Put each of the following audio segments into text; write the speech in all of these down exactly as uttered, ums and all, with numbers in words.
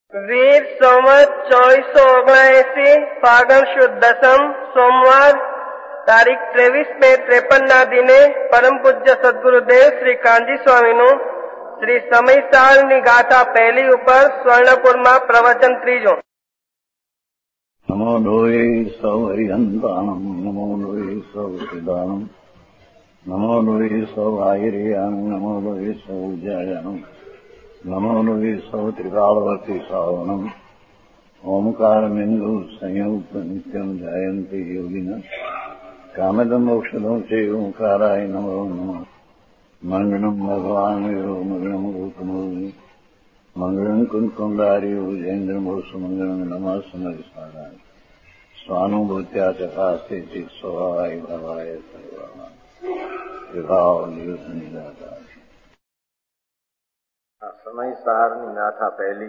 વીર સંવત ચોવીસો ઓગણએસી ફાગણ સુદ દસમ સોમવાર તારીખ ત્રેવીસ બે ત્રેપન ના દિને પરમ પૂજ્ય સદગુરુદેવ શ્રી કાંજી સ્વામીનું શ્રી સમયસાળની ગાથા પહેલી ઉપર સ્વર્ણપુરમાં પ્રવચન ત્રીજું. નમો લોહી સૌ હરિહંતાણમ નમો લોહી સૌ સિદાનમ નમો લોહી સૌ આહિર્યાન નમો લોહી સૌ જયાનમ નમો લોહી સૌ ત્રિકાળવતી સાવનમ ઓમકાર બિંદુ સંયુક્ત નિત્યમ જયંતી યોગિના કામદમ મોક્ષદમ છે ઓંકારાય નમો નમઃ. મંગળમ ભગવાન વીરો મંગળમ રૂપમોહિ મંગળમ કુંકુંડાર્યો જૈન્દ્રમોષ મંગળમ નમઃ સમરિસારાય સ્વાનુભૂત્યા ચકાસ્તે ચિત સ્વભાવાય ભાવાય સર્વા વિભાવ નિદાતા. સમયસારની ગાથા પહેલી.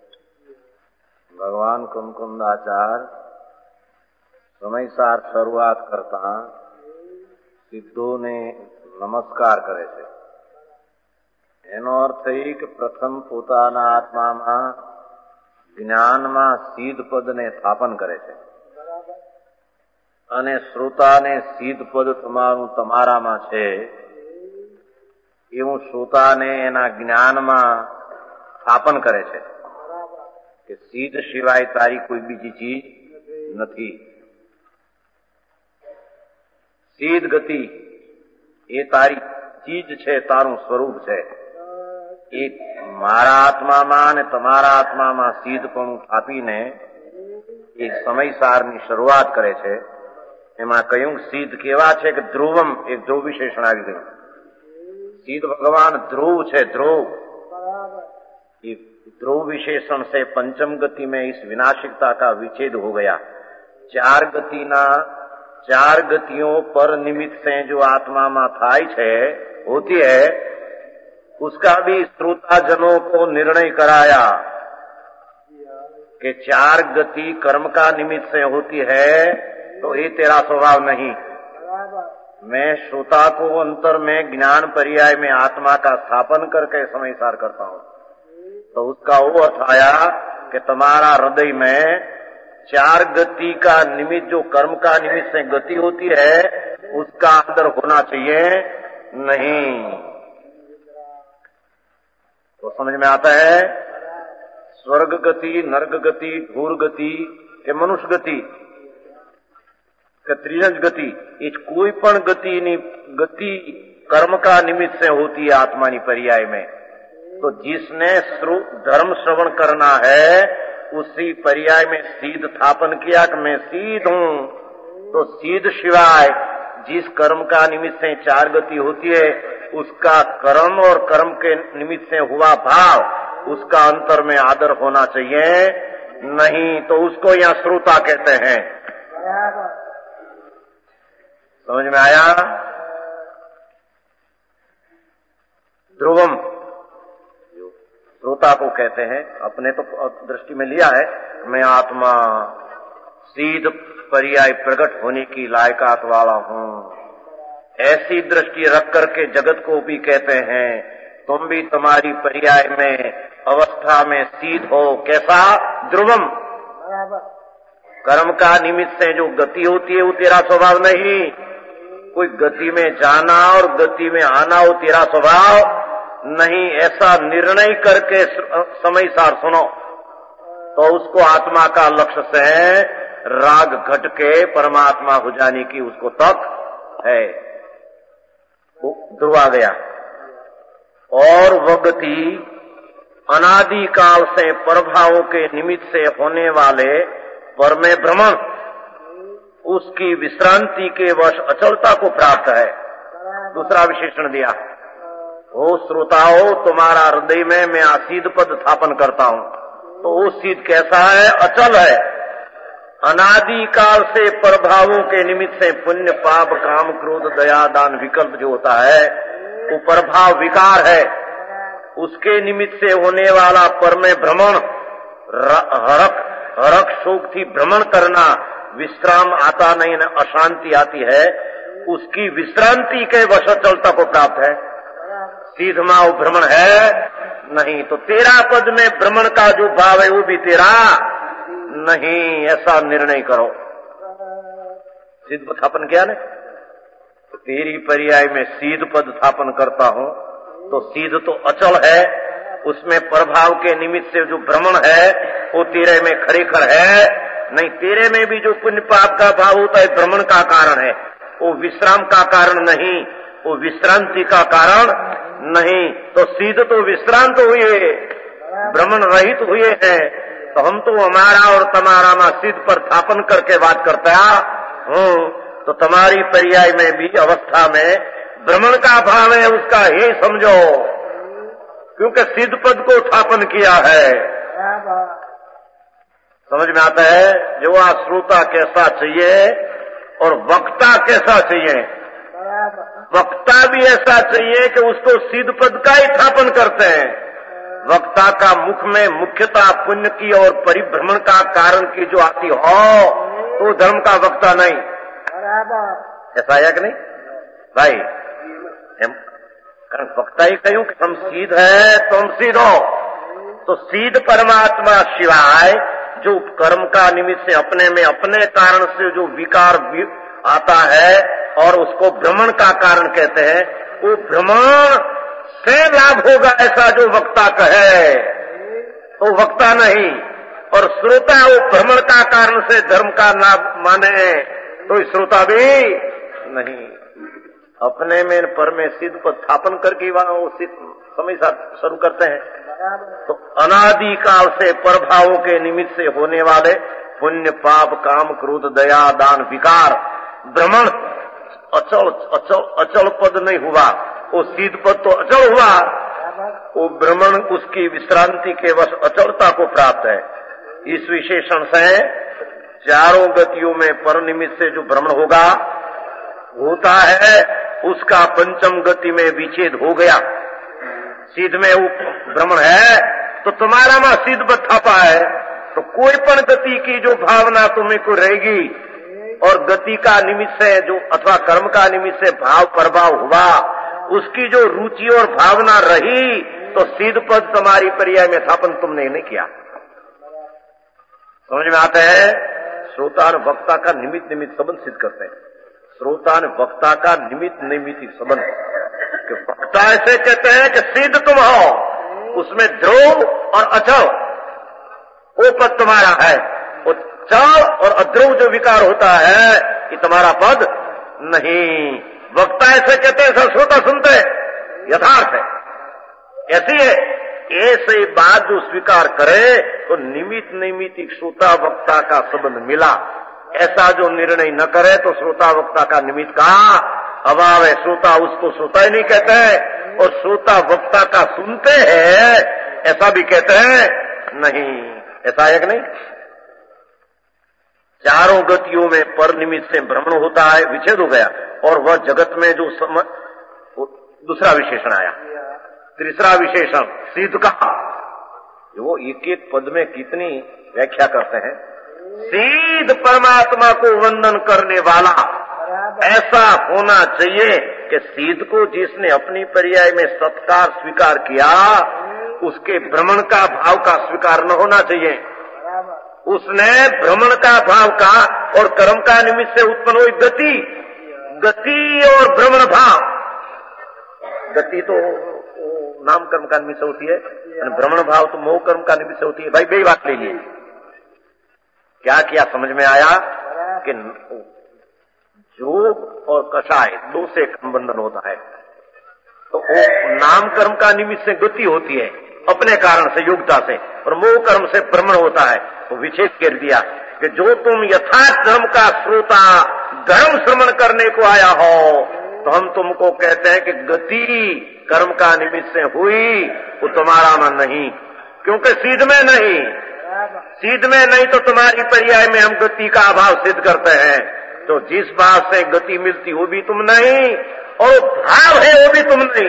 ભગવાન કુમકુંદાચાર સમયસાર શરૂઆત કરતા સિદ્ધોને નમસ્કાર કરે છે. એનો અર્થ એ કે પ્રથમ પોતાના આત્મામાં જ્ઞાનમાં સિદ્ધ પદને સ્થાપન કરે છે અને શ્રોતાને સિદ્ધ પદ તમારું તમારામાં છે એવું શ્રોતાને એના જ્ઞાનમાં સ્થાપન કરે છે કે સિદ્ધ સિવાય તારી કોઈ બીજી ચીજ નથી. સિદ્ધ ગતિ એ તારી ચીજ છે, તારું સ્વરૂપ છે. એ મારા આત્મામાં અને તમારા આત્મામાં સિદ્ધપણું સ્થાપીને એ સમયસારની શરૂઆત કરે છે. એમાં કયું સિદ્ધ કેવા છે કે ધ્રુવમ, એક ધ્રુવ વિશેષણ આવી ગયું. सिद्ध भगवान ध्रुव छे, ध्रुव. ये ध्रुव विशेषण से पंचम गति में इस विनाशिकता का विच्छेद हो गया. चार गति ना चार गतियों पर निमित्त से जो आत्मा में थाय छे होती है, उसका भी श्रोताजनों को निर्णय कराया कि चार गति कर्म का निमित्त से होती है तो ये तेरा स्वभाव नहीं. मैं श्रोता को अंतर में ज्ञान पर्याय में आत्मा का स्थापन करके समयसार करता हूं. तो उसका वो अर्थ आया कि तुम्हारा हृदय में चार गति का निमित्त, जो कर्म का निमित्त से गति होती है, उसका अंदर होना चाहिए नहीं. तो समझ में आता है. स्वर्ग गति, नर्क गति, ढूर गति के मनुष्य गति त्रिजंज गति, ये कोई पण गति नहीं, गति कर्म का निमित्त से होती है आत्मानी पर्याय में. तो जिसने धर्म श्रवण करना है उसी पर्याय में सीध स्थापन किया कि मैं सीध हूं. तो सीध शिवाय जिस कर्म का निमित्त से चार गति होती है, उसका कर्म और कर्म के निमित्त से हुआ भाव, उसका अंतर में आदर होना चाहिए नहीं. तो उसको यहाँ श्रोता कहते हैं. समझ में आया. ध्रुवम श्रोता को कहते हैं. अपने तो दृष्टि में लिया है, मैं आत्मा सीध पर्याय प्रकट होने की लायकात वाला हूं. ऐसी दृष्टि रख करके जगत को भी कहते हैं तुम भी तुम्हारी पर्याय में अवस्था में सीध हो. कैसा? ध्रुवम. कर्म का निमित्त से जो गति होती है वो तेरा स्वभाव नहीं. कोई गति में जाना और गति में आना वो तेरा स्वभाव नहीं. ऐसा निर्णय करके समयसार सुनो तो उसको आत्मा का लक्ष्य से राग घट के परमात्मा हो जाने की उसको तक है. वो ध्रुव आ गया. और वह गति अनादि काल से प्रभावों के निमित्त से होने वाले पर में भ्रमण, उसकी विश्रांति के वश अचलता को प्राप्त है. दूसरा विशेषण दिया. ओ श्रोताओ, तुम्हारा हृदय में मैं आसीद पद स्थापन करता हूं. तो वो सिद्ध कैसा है? अचल है. अनादि काल से प्रभावों के निमित्त से पुण्य पाप काम क्रोध दया दान विकल्प जो होता है वो प्रभाव विकार है. उसके निमित्त से होने वाला पर में भ्रमण, हरक हरक शोक थी भ्रमण करना, विश्राम आता नहीं न अशांति आती है, उसकी विश्रांति के वश चलता को प्राप्त है. सीध में वो भ्रमण है नहीं। तो तेरा पद में भ्रमण का जो भाव है वो भी तेरा नहीं, ऐसा निर्णय करो। सिद्ध स्थापन किया ने, तो तेरी पर्याय में सीध पद स्थापन करता हूं, तो सीध तो अचल है, उसमें प्रभाव के निमित्त से जो भ्रमण है वो तेरे में खरेखर है नहीं। तेरे में भी जो पुण्य पाप का भाव होता है भ्रमण का कारण है, वो विश्राम का कारण नहीं, वो विश्रांति का कारण नहीं। तो सीध तो विश्रांत हुए, भ्रमण रहित हुए हैं। तो हम तो हमारा और तुम्हारा में सिद्ध पर स्थापन करके बात करता हूं। तो तुम्हारी पर्याय में भी अवस्था में भ्रमण का भाव है, उसका ही समझो, क्योंकि सिद्ध पद को स्थापन किया है। समझ में आता है? जो आ श्रोता कैसा चाहिए और वक्ता कैसा चाहिए। वक्ता भी ऐसा चाहिए कि उसको सिद्ध पद का ही स्थापन करते हैं। वक्ता का मुख में मुख्यता पुण्य की और परिभ्रमण का कारण की जो आती हो तो धर्म का वक्ता नहीं। ऐसा है कि नहीं भाई? कारण वक्ता ही कहूं कि हम सीध है तो हम सीध हो। तो सीध परमात्मा शिवाय जो कर्म का निमित्त से अपने में अपने कारण से जो विकार आता है और उसको भ्रमण का कारण कहते हैं, वो भ्रमण से लाभ होगा ऐसा जो वक्ता कहे तो वक्ता नहीं। और श्रोता वो भ्रमण का कारण से धर्म का लाभ माने तो श्रोता भी नहीं। अपने में पर में सिद्ध को स्थापन करके वहां वो समय शुरू करते हैं। तो अनादि काल से प्रभावों के निमित्त से होने वाले पुण्य पाप काम क्रोध दया दान विकार भ्रमण अचल अचल अचल पद नहीं हुआ, वो सिद्ध पद तो अचल हुआ। वो भ्रमण उसकी विश्रांति के वश अचलता को प्राप्त है। इस विशेषण से चारों गतियों में पर निमित्त से जो भ्रमण होगा होता है, उसका पंचम गति में विच्छेद हो गया। सिद्ध में वो भ्रमण है तो तुम्हारा मां सिद्ध बत्थापा है, तो कोई पण गति की जो भावना तुम्हें को रहेगी और गति का निमित्त से जो अथवा कर्म का निमित्त से भाव प्रभाव हुआ, उसकी जो रुचि और भावना रही तो सिद्ध पद तुम्हारी पर्याय में स्थापन तुमने नहीं किया। समझ में आता है? श्रोता और वक्ता का निमित्त निमित्त संबंध सिद्ध करते हैं। श्रोता और वक्ता का निमित्त निमित्त संबंध कि वक्ता ऐसे कहते हैं कि सिद्ध तुम हो, उसमें ध्रुव और अचल वो पद तुम्हारा है। वो चल और अध्रुव जो विकार होता है ये तुम्हारा पद नहीं। वक्ता ऐसे कहते हैं, सब श्रोता सुनते हैं, यथार्थ है ऐसी है। ऐसे बात जो स्वीकार करे तो निमित्त निमित्त श्रोता वक्ता का संबंध मिला। ऐसा जो निर्णय न करे तो श्रोता वक्ता का निमित्त का अभाव है। श्रोता उसको श्रोता ही नहीं कहते हैं और श्रोता वक्ता का सुनते हैं ऐसा भी कहते हैं नहीं। ऐसा है कि नहीं? चारों गतियों में पर निमित्त से भ्रमण होता है, विच्छेद हो गया और वह जगत में जो सम... दूसरा विशेषण आया। तीसरा विशेषण सिद्ध का, वो एक एक पद में कितनी व्याख्या करते हैं। सिद्ध परमात्मा को वंदन करने वाला ऐसा होना चाहिए कि सिद्ध को जिसने अपनी पर्याय में सत्कार स्वीकार किया उसके भ्रमण का भाव का स्वीकार न होना चाहिए। उसने भ्रमण का भाव का और कर्म का निमित्त से उत्पन्न हुई गति गति और भ्रमण भाव, गति तो नाम कर्म का निमित्त से होती है, भ्रमण भाव तो मोह कर्म का निमित्त से होती है। भाई बेही बात ले लिए क्या किया समझ में आया कि योग और कषाय दो से बंधन होता है। तो वो नाम कर्म का निमित्त से गति होती है अपने कारण से योग्यता से, और मोह कर्म से भ्रमण होता है। तो विशेष कर दिया कि जो तुम यथार्थ धर्म का श्रोता धर्म श्रवण करने को आया हो तो हम तुमको कहते हैं कि गति कर्म का निमित्त से हुई वो तुम्हारा मन नहीं, क्योंकि सिद्ध में नहीं। सिद्ध में नहीं तो तुम्हारी पर्याय में हम गति का अभाव सिद्ध करते हैं। तो जिस बात से गति मिलती वो भी तुम नहीं और भाव है वो भी तुम नहीं।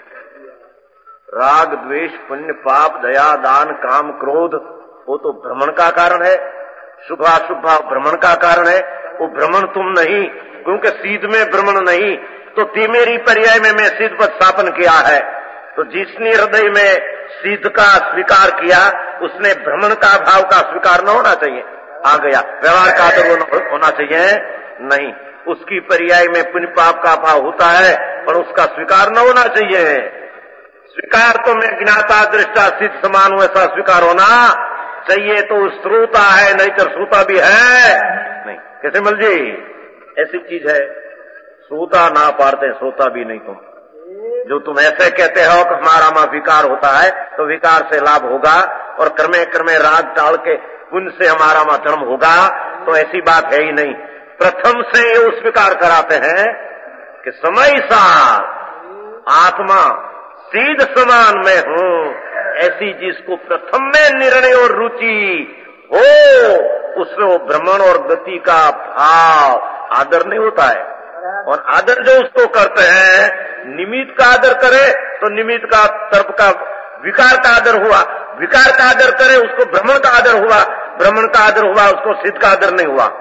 राग द्वेष पुण्य पाप दया दान काम क्रोध वो तो भ्रमण का कारण है। शुभाशुभ भ्रमण का कारण है, वो भ्रमण तुम नहीं, क्योंकि सिद्ध में भ्रमण नहीं। तो ती मेरी पर्याय में मैं सिद्ध पद स्थापन किया है तो जिसने हृदय में सिद्ध का स्वीकार किया उसने भ्रमण का भाव का स्वीकार न होना चाहिए, आ गया। व्यवहार का आदर होना चाहिए नहीं, उसकी पर्याय में पुण्य पाप का भाव होता है पर उसका स्वीकार न होना चाहिए। स्वीकार तो मैं ज्ञाता दृष्टा सिद्ध समान हूं ऐसा स्वीकार होना चाहिए। तो श्रोता है नहीं तो श्रोता भी है नहीं, कैसे मिल जी? ऐसी चीज है, श्रोता ना पाड़ते श्रोता भी नहीं। तुम जो तुम ऐसे कहते हो कि हमारा मां विकार होता है तो विकार से लाभ होगा और क्रमे क्रमे राग टाल के पुण्य से हमारा मां धर्म होगा, तो ऐसी बात है ही नहीं। प्रथम से ये स्वीकार कराते हैं कि समय साथ आत्मा सीध समान में हूं, ऐसी जिसको प्रथम में निर्णय और रुचि हो उसमें वो भ्रमण और गति का भाव आदर नहीं होता है। और आदर जो उसको करते हैं, निमित्त का आदर करे तो निमित्त का तरफ का विकार का आदर हुआ, विकार का आदर करे उसको भ्रमण का आदर हुआ, भ्रमण का आदर हुआ उसको सिद्ध का आदर नहीं हुआ।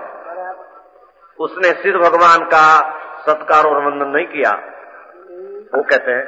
उसने सिद्ध भगवान का सत्कार और वंदन नहीं किया। वो कहते हैं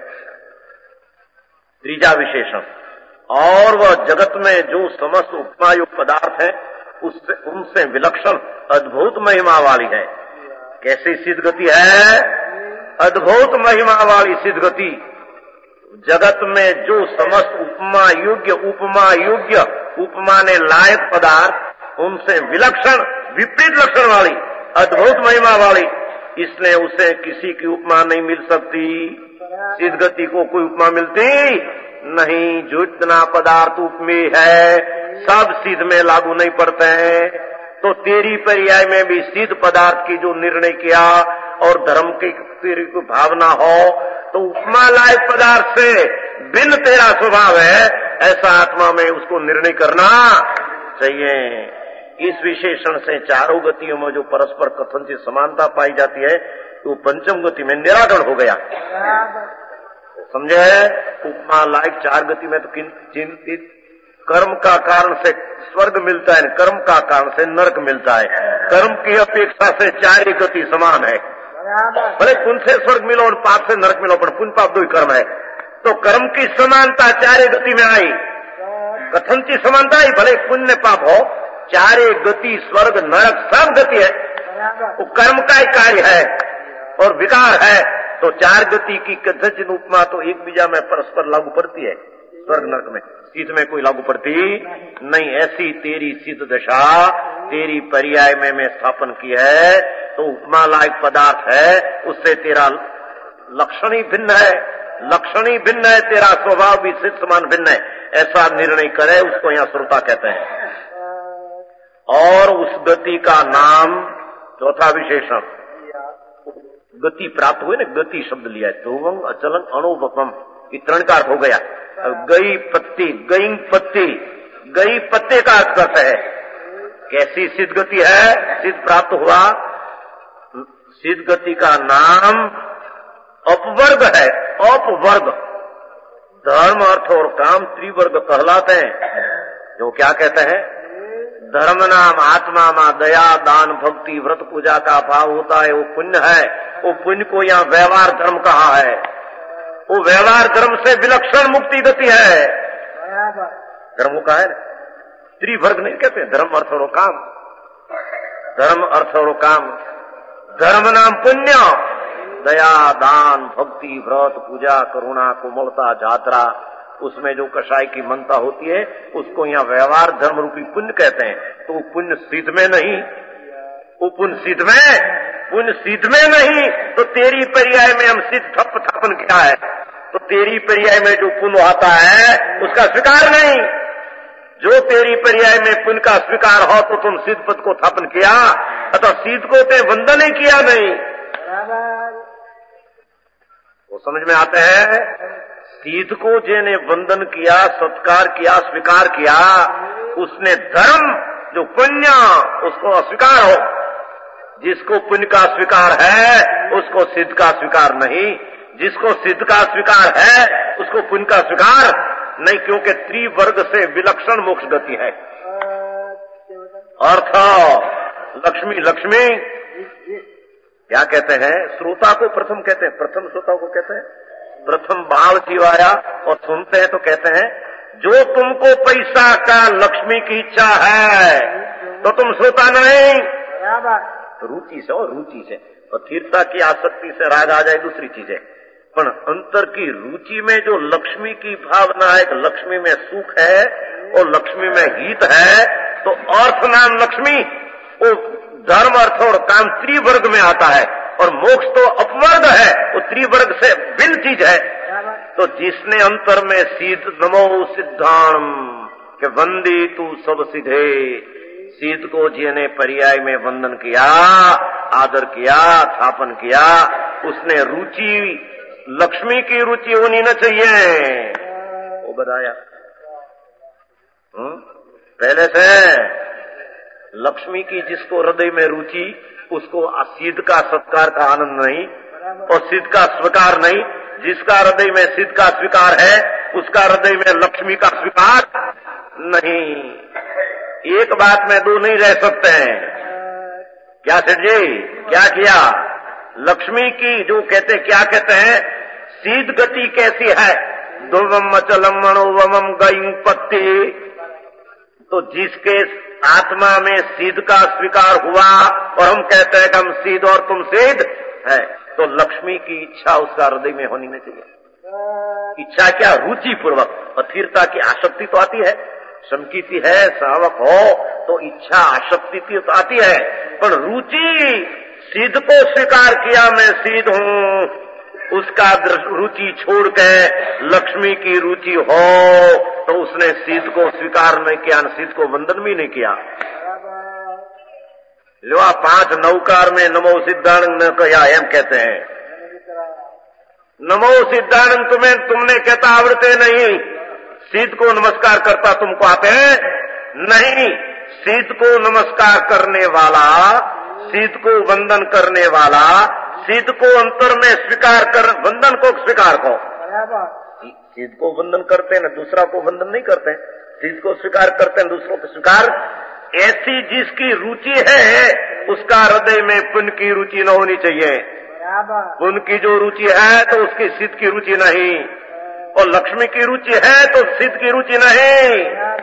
त्रीजा विशेषण, और वह जगत में जो समस्त उपमायुक्त पदार्थ है उससे उनसे विलक्षण अद्भुत महिमा वाली है। कैसी सिद्ध गति है? अद्भुत महिमा वाली सिद्ध गति। जगत में जो समस्त उपमा योग्य उपमा योग्य उपमा ने लायक पदार्थ उनसे विलक्षण विपरीत लक्षण वाली अद्भुत महिमा वाली, इसलिए उसे किसी की उपमा नहीं मिल सकती। सिद्ध गति को कोई उपमा मिलती नहीं। जो इतना पदार्थ उपमेय है सब सिद्ध में लागू नहीं पड़ते हैं। तो तेरी पर्याय में भी सिद्ध पदार्थ की जो निर्णय किया और धर्म की तेरी को भावना हो तो उपमा लायक पदार्थ से भिन्न तेरा स्वभाव है, ऐसा आत्मा में उसको निर्णय करना चाहिए। इस विशेषण से चारों गतियों में जो परस्पर कथन से समानता पाई जाती है तो पंचम गति में निराकरण हो गया। समझे? उपमा लायक चार गति में तो चिंतित कर्म का कारण से स्वर्ग मिलता है, कर्म का कारण से नरक मिलता है। कर्म की अपेक्षा से चार गति समान है। भले पुण्य से स्वर्ग मिलो और पाप से नरक मिलो, पर पुण्य पाप दो ही कर्म है। तो कर्म की समानता चारे गति में आई, कथन की समानता आई। भले पुण्य पाप हो, चारे गति स्वर्ग नरक सब गति है, वो कर्म का ही कार्य है और विकार है। तो चार गति की कथन उपमा तो एक बीजा में परस्पर लागू पड़ती है। स्वर्ग नरक में सिद्ध में कोई लागू पड़ती नहीं। ऐसी तेरी सिद्ध दशा तेरी पर्याय में मैं स्थापन की है तो उपमा लायक पदार्थ है, उससे तेरा लक्षण ही भिन्न है, लक्षण ही भिन्न है, तेरा स्वभाव भी सिद्ध समान भिन्न है। ऐसा निर्णय करे उसको यहाँ श्रोता कहते हैं। और उस गति का नाम चौथा विशेषण गति प्राप्त हुई ना, गति शब्द लिया है। ध्रुवंग अचलंग अणुपम ये त्रण का अर्थ हो गया। गई पत्ती गई पत्ती गई पत्ते का अर्थ करता है। कैसी सिद्ध गति है? सिद्ध प्राप्त हुआ। सिद्ध गति का नाम अपवर्ग है। अपवर्ग धर्म अर्थ और काम त्रिवर्ग कहलाते हैं। जो क्या कहते हैं? धर्म नाम आत्मा मां दया दान भक्ति व्रत पूजा का भाव होता है, वो पुण्य है। वो पुण्य को यहाँ व्यवहार धर्म कहा है। वो व्यवहार धर्म से विलक्षण मुक्ति गति है। धर्म का है त्रिवर्ग नहीं कहते, धर्म अर्थ और काम। धर्म अर्थ और काम। धर्म नाम पुण्य, दया दान भक्ति व्रत पूजा करुणा कोमलता जात्रा, उसमें जो कषाय की मनता होती है उसको यहाँ व्यवहार धर्म रूपी पुण्य कहते हैं। तो पुण्य सिद्ध में नहीं, वो पुण्य सिद्ध में पुण्य सिद्ध में नहीं। तो तेरी पर्याय में हम सिद्ध थप थापन किया है, तो तेरी पर्याय में जो पुण्य आता है उसका स्वीकार नहीं। जो तेरी पर्याय में पुण्य का स्वीकार हो तो तुम सिद्ध पद को थापन किया, अतः सिद्ध को ते वंदन ही किया नहीं। वो समझ में आते हैं? सिद्ध को जिसने वंदन किया, सत्कार किया, स्वीकार किया, उसने धर्म जो पुण्य उसको अस्वीकार हो। जिसको पुण्य का स्वीकार है उसको सिद्ध का स्वीकार नहीं, जिसको सिद्ध का स्वीकार है उसको पुण्य का स्वीकार नहीं, क्योंकि त्रिवर्ग से विलक्षण मोक्ष गति है। अर्थ लक्ष्मी लक्ष्मी क्या कहते हैं? श्रोता को प्रथम कहते हैं। प्रथम श्रोता को कहते हैं प्रथम बाल जीवाया और सुनते हैं तो कहते हैं जो तुमको पैसा का लक्ष्मी की इच्छा है तो तुम सोता नहीं। रुचि से और रुचि से और तीर्था की आसक्ति से राग आ जाए दूसरी चीज है, पर अंतर की रुचि में जो लक्ष्मी की भावना है, लक्ष्मी में सुख है और लक्ष्मी में हित है, तो अर्थ नाम लक्ष्मी वो धर्म अर्थ और काम त्रिवर्ग में आता है और मोक्ष तो अपवर्ग है, वो त्रिवर्ग से भिन्न चीज है। तो जिसने अंतर में सिद्ध नमो सिद्धाणम के वंदी तू सब सिद्धे, सिद्ध को जिसने पर्याय में वंदन किया, आदर किया, स्थापन किया, उसने रुचि लक्ष्मी की रुचि होनी न चाहिए। वो बताया पहले से लक्ष्मी की जिसको हृदय में रुचि, उसको सिद्ध का सत्कार का आनंद नहीं और सिद्ध का स्वीकार नहीं। जिसका हृदय में सिद्ध का स्वीकार है उसका हृदय में लक्ष्मी का स्वीकार नहीं। एक बात में दो नहीं रह सकते हैं। क्या सेठ जी क्या किया? लक्ष्मी की जो कहते क्या कहते हैं, सीध गति कैसी है, ध्रुवम अचलम मनोवम गई पत्ती। तो जिसके आत्मा में सीध का स्वीकार हुआ और हम कहते हैं कि हम सीध और तुम सीध है, तो लक्ष्मी की इच्छा उसका हृदय में होनी नहीं चाहिए। इच्छा क्या? रुचि पूर्वक। अथिरता की आसक्ति तो आती है, समकीति है, सावक हो तो इच्छा आसक्ति की तो आती है, पर रुचि सिद्ध को स्वीकार किया मैं सिद्ध हूँ, उसका रुचि छोड़ के लक्ष्मी की रुचि हो तो उसने सिद्ध को स्वीकार नहीं किया, सिद्ध को वंदन भी नहीं किया। लो पांच नौकार में नमो सिद्धानंद न कया एम कहते हैं। नमो सिद्धानंद तुम्हें तुमने कहता आवड़ते नहीं, सिद्ध को नमस्कार करता तुमको आते हैं नहीं। सिद्ध को नमस्कार करने वाला, सिद्ध को वंदन करने वाला, सिद्ध को अंतर में स्वीकार कर, वंदन को स्वीकार को, सिद्ध को वंदन करते हैं, दूसरा को वंदन नहीं करते, सिद्ध को स्वीकार करते हैं, दूसरों को स्वीकार। ऐसी जिसकी रुचि है उसका हृदय में पुण्य की रुचि न होनी चाहिए। पुण्य की जो रुचि है तो उसकी सिद्ध की रुचि नहीं, और लक्ष्मी की रुचि है तो सिद्ध की रुचि नहीं।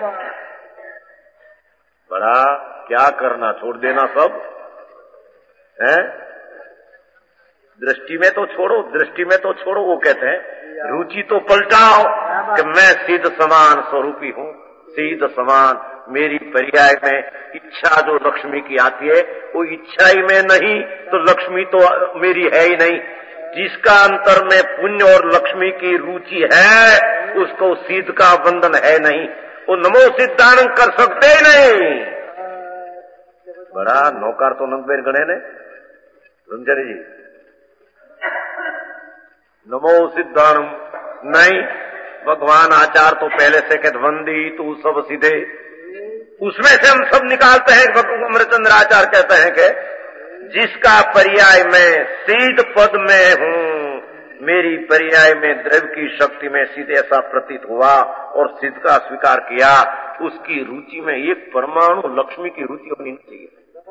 बड़ा क्या करना, छोड़ देना सब है। दृष्टि में तो छोड़ो, दृष्टि में तो छोड़ो, वो कहते हैं रुचि तो पलटाओ कि मैं सिद्ध समान स्वरूपी हूँ, सिद्ध समान मेरी पर्याय में इच्छा जो लक्ष्मी की आती है वो इच्छा ही में नहीं तो लक्ष्मी तो मेरी है ही नहीं। जिसका अंतर में पुण्य और लक्ष्मी की रुचि है उसको सिद्ध का वंदन है नहीं, वो नमो सिद्धानंद कर सकते ही नहीं। बड़ा नौकार तो नंबर गणे ने रंजनी जी, नमो सिद्धानंद नहीं। भगवान आचार तो पहले से कहते वंदी तू सब सीधे, उसमें से हम सब निकालते हैं। अमरचंद्र आचार्य कहते हैं कि जिसका पर्याय में सीध पद में हूँ, मेरी पर्याय में द्रव्य की शक्ति में सीधे ऐसा प्रतीत हुआ और सिद्ध का स्वीकार किया, उसकी रुचि में एक परमाणु लक्ष्मी की रुचि होनी नहीं चाहिए।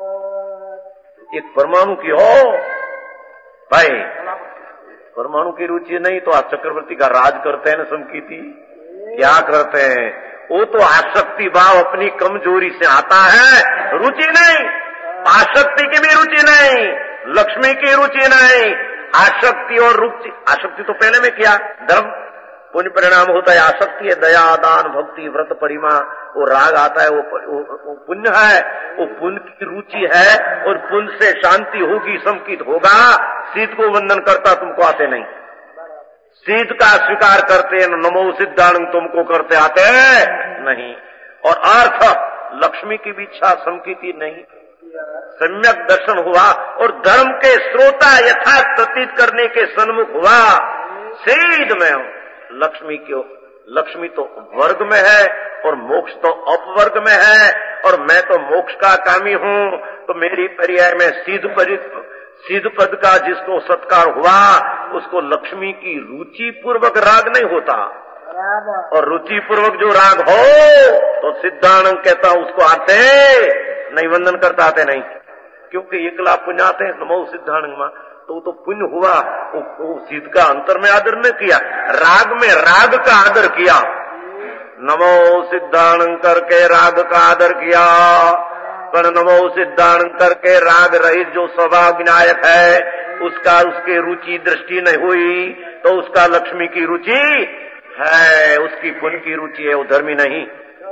एक परमाणु की हो भाई, परमाणु की रुचि नहीं तो आप चक्रवर्ती का राज करते हैं ना, समकीति क्या करते हैं, वो तो आसक्ति भाव अपनी कमजोरी से आता है, रुचि नहीं। आसक्ति की भी रुचि नहीं, लक्ष्मी की रुचि नहीं। आसक्ति और रुचि, आसक्ति तो पहले में किया, धर्म पुण्य परिणाम होता है। आसक्ति है दया दान भक्ति व्रत परिमा, वो राग आता है, वो, वो, वो पुण्य है, वो पुण्य की रुचि है और पुण्य से शांति होगी, समकित होगा। सिद्ध को वंदन करता तुमको आते नहीं, सिद्ध का स्वीकार करते नमो सिद्धानंद तुमको करते आते नहीं। और अर्थ लक्ष्मी की भी इच्छा समकीति नहीं, सम्यक दर्शन हुआ और धर्म के श्रोता यथार्थ प्रतीत करने के सन्मुख हुआ। सिद्ध में हूं, लक्ष्मी क्यों? लक्ष्मी तो वर्ग में है और मोक्ष तो अपवर्ग में है, और मैं तो मोक्ष का कामी हूं, तो मेरी पर्याय में सिद्ध परित सिद्ध पद का जिसको सत्कार हुआ उसको लक्ष्मी की रुचि पूर्वक राग नहीं होता, और रुचि पूर्वक जो राग हो तो सिद्धानंद कहता उसको आते नहीं, वंदन करता आते नहीं। क्योंकि एकला पुण्याते नमो सिद्धाणंग, तो तो पुण्य हुआ, वो, वो सिद्ध का अंतर में आदर न किया, राग में राग का आदर किया। नमो सिद्धाणंग करके राग का आदर किया, पर नमो सिद्धाणंग करके राग रहित जो स्वभाव विनायक है उसका उसके रुचि दृष्टि नहीं हुई, तो उसका लक्ष्मी की रुचि है, उसकी पुण्य की रुचि है, वो धर्मी नहीं।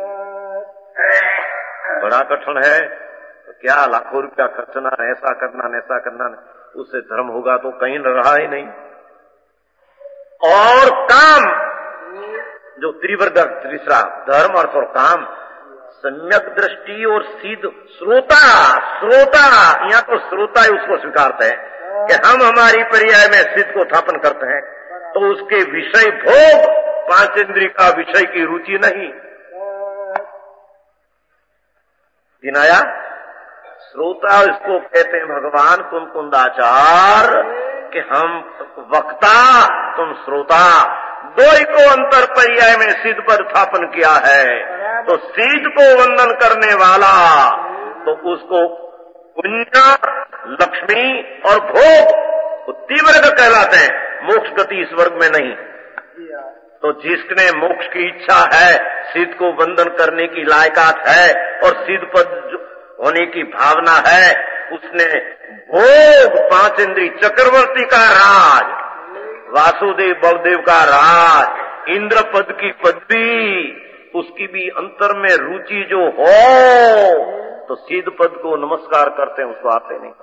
बड़ा कठिन है, तो क्या लाखों रुपया खर्चना, ऐसा करना ऐसा करना, उससे धर्म होगा तो कहीं न रहा ही नहीं। और काम जो त्रिवर्ग तीसरा धर्म अर्थ और काम, सम्यक दृष्टि और सीध श्रोता, श्रोता यहाँ तो श्रोता ही उसको स्वीकारते हैं कि हम हमारी पर्याय में सिद्ध को स्थापन करते हैं, तो उसके विषय भोग पांच इंद्रिय का विषय की रुचि नहीं। दिनाया श्रोता इसको कहते हैं भगवान कुंकुंदाचार कि हम वक्ता तुम श्रोता, दो ही को अंतर पर्याय में सिद्ध पर स्थापन किया है, तो सिद्ध को वंदन करने वाला तो उसको पुण्य लक्ष्मी और भोग तीव्र कहलाते हैं, मोक्ष गति इस वर्ग में नहीं। तो जिसने मोक्ष की इच्छा है, सिद्ध को वंदन करने की लायकात है और सिद्ध पद होने की भावना है, उसने भोग पांच इंद्री चक्रवर्ती का राज, वासुदेव बलदेव का राज, इंद्र पद की पदवी, उसकी भी अंतर में रुचि जो हो, तो सिद्ध पद को नमस्कार करते हैं, उसको आते नहीं।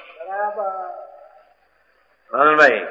आनंद भाई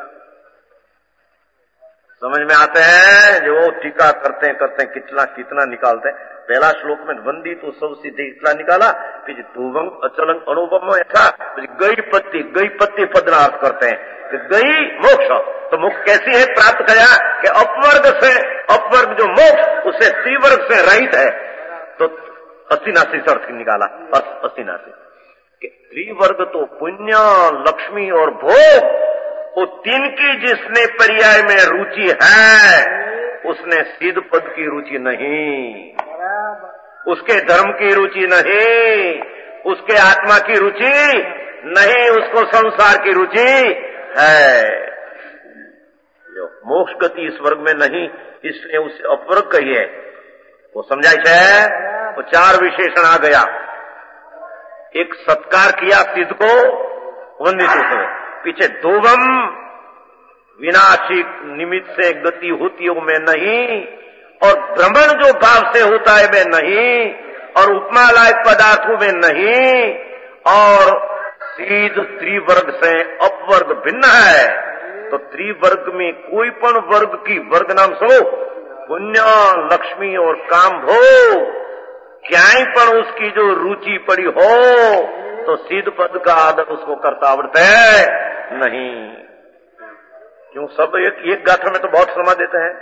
समझ में आते हैं, जो टीका करते हैं करते हैं कितना कितना निकालते हैं। पहला श्लोक में वंदी तो सब सीधे इतना निकाला, फिर धुवम अचलंग अनुपम ऐसा, गई पत्ती गई पत्ती पदना अर्थ करते हैं कि गई मोक्ष, तो मोक्ष कैसी है प्राप्त किया कि अपवर्ग से, अपवर्ग जो मोक्ष उससे त्रिवर्ग से रहित है, तो अस्सी नासी से अर्थ निकाला, अस्सी नासी त्रिवर्ग तो पुण्य लक्ष्मी और भोग, वो तीन की जिसने पर्याय में रुचि है उसने सिद्ध पद की रुचि नहीं, उसके धर्म की रुचि नहीं, उसके आत्मा की रुचि नहीं, उसको संसार की रुचि है। जो मोक्ष गति इस वर्ग में नहीं, इसलिए उसे अपवर्ग कही है, वो समझाई है। वो चार विशेषण आ गया, एक सत्कार किया सिद्ध को वंदित उसने, पीछे दोवम विनाशिक निमित्त से गति होती है में नहीं, और भ्रमण जो भाव से होता है में नहीं, और उपमा लायक पदार्थों में नहीं, और सीध त्रिवर्ग से अपवर्ग भिन्न है। तो त्रिवर्ग में कोई पण वर्ग की वर्ग नाम सो पुण्य लक्ष्मी और काम भोग, क्याई पण उसकी जो रुचि पड़ी हो, तो सिद्ध पद का आदर उसको करता आवड़ता है नहीं। क्यों सब एक एक गाथा में तो बहुत समा देते हैं,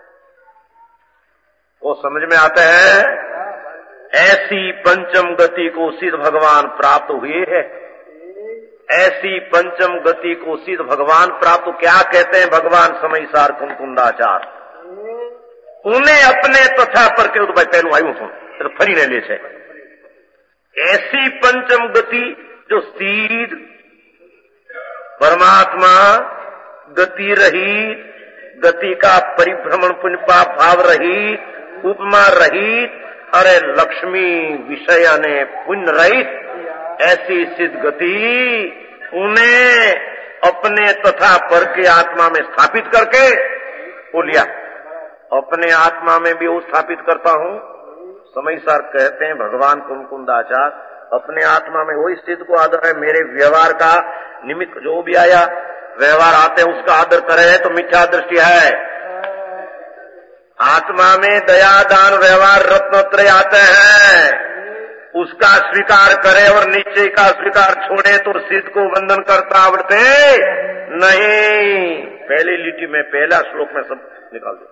वो समझ में आते हैं। ऐसी पंचम गति को सिद्ध भगवान प्राप्त हुए है, ऐसी पंचम गति को सिद्ध भगवान प्राप्त क्या कहते हैं भगवान समयसार कुंकुंदाचार, उन्हें अपने तथा पर के तो भाई पहलू आयु सुन तो फरी ने ले से ऐसी पंचम गति जो सीध परमात्मा गति रहित, गति का परिभ्रमण पुण्य भाव रहित, उपमा रहित, अरे लक्ष्मी विषय ने पुण्य रहित, ऐसी सिद्ध गति उन्हें अपने तथा पर के आत्मा में स्थापित करके वो लिया। अपने आत्मा में भी वो स्थापित करता हूं। समयसार कहते हैं भगवान कुंकुंदाचार, अपने आत्मा में वही स्थिति को आदर है। मेरे व्यवहार का निमित्त जो भी आया व्यवहार आते हैं उसका आदर करे तो मिथ्या दृष्टि है। आत्मा में दया दान व्यवहार रत्नत्रय आते हैं, उसका स्वीकार करे और निश्चय का स्वीकार छोड़े तो सिद्ध को वंदन करता आवड़ते नहीं। पहली लिटी में पहला श्लोक में सब निकाल दो।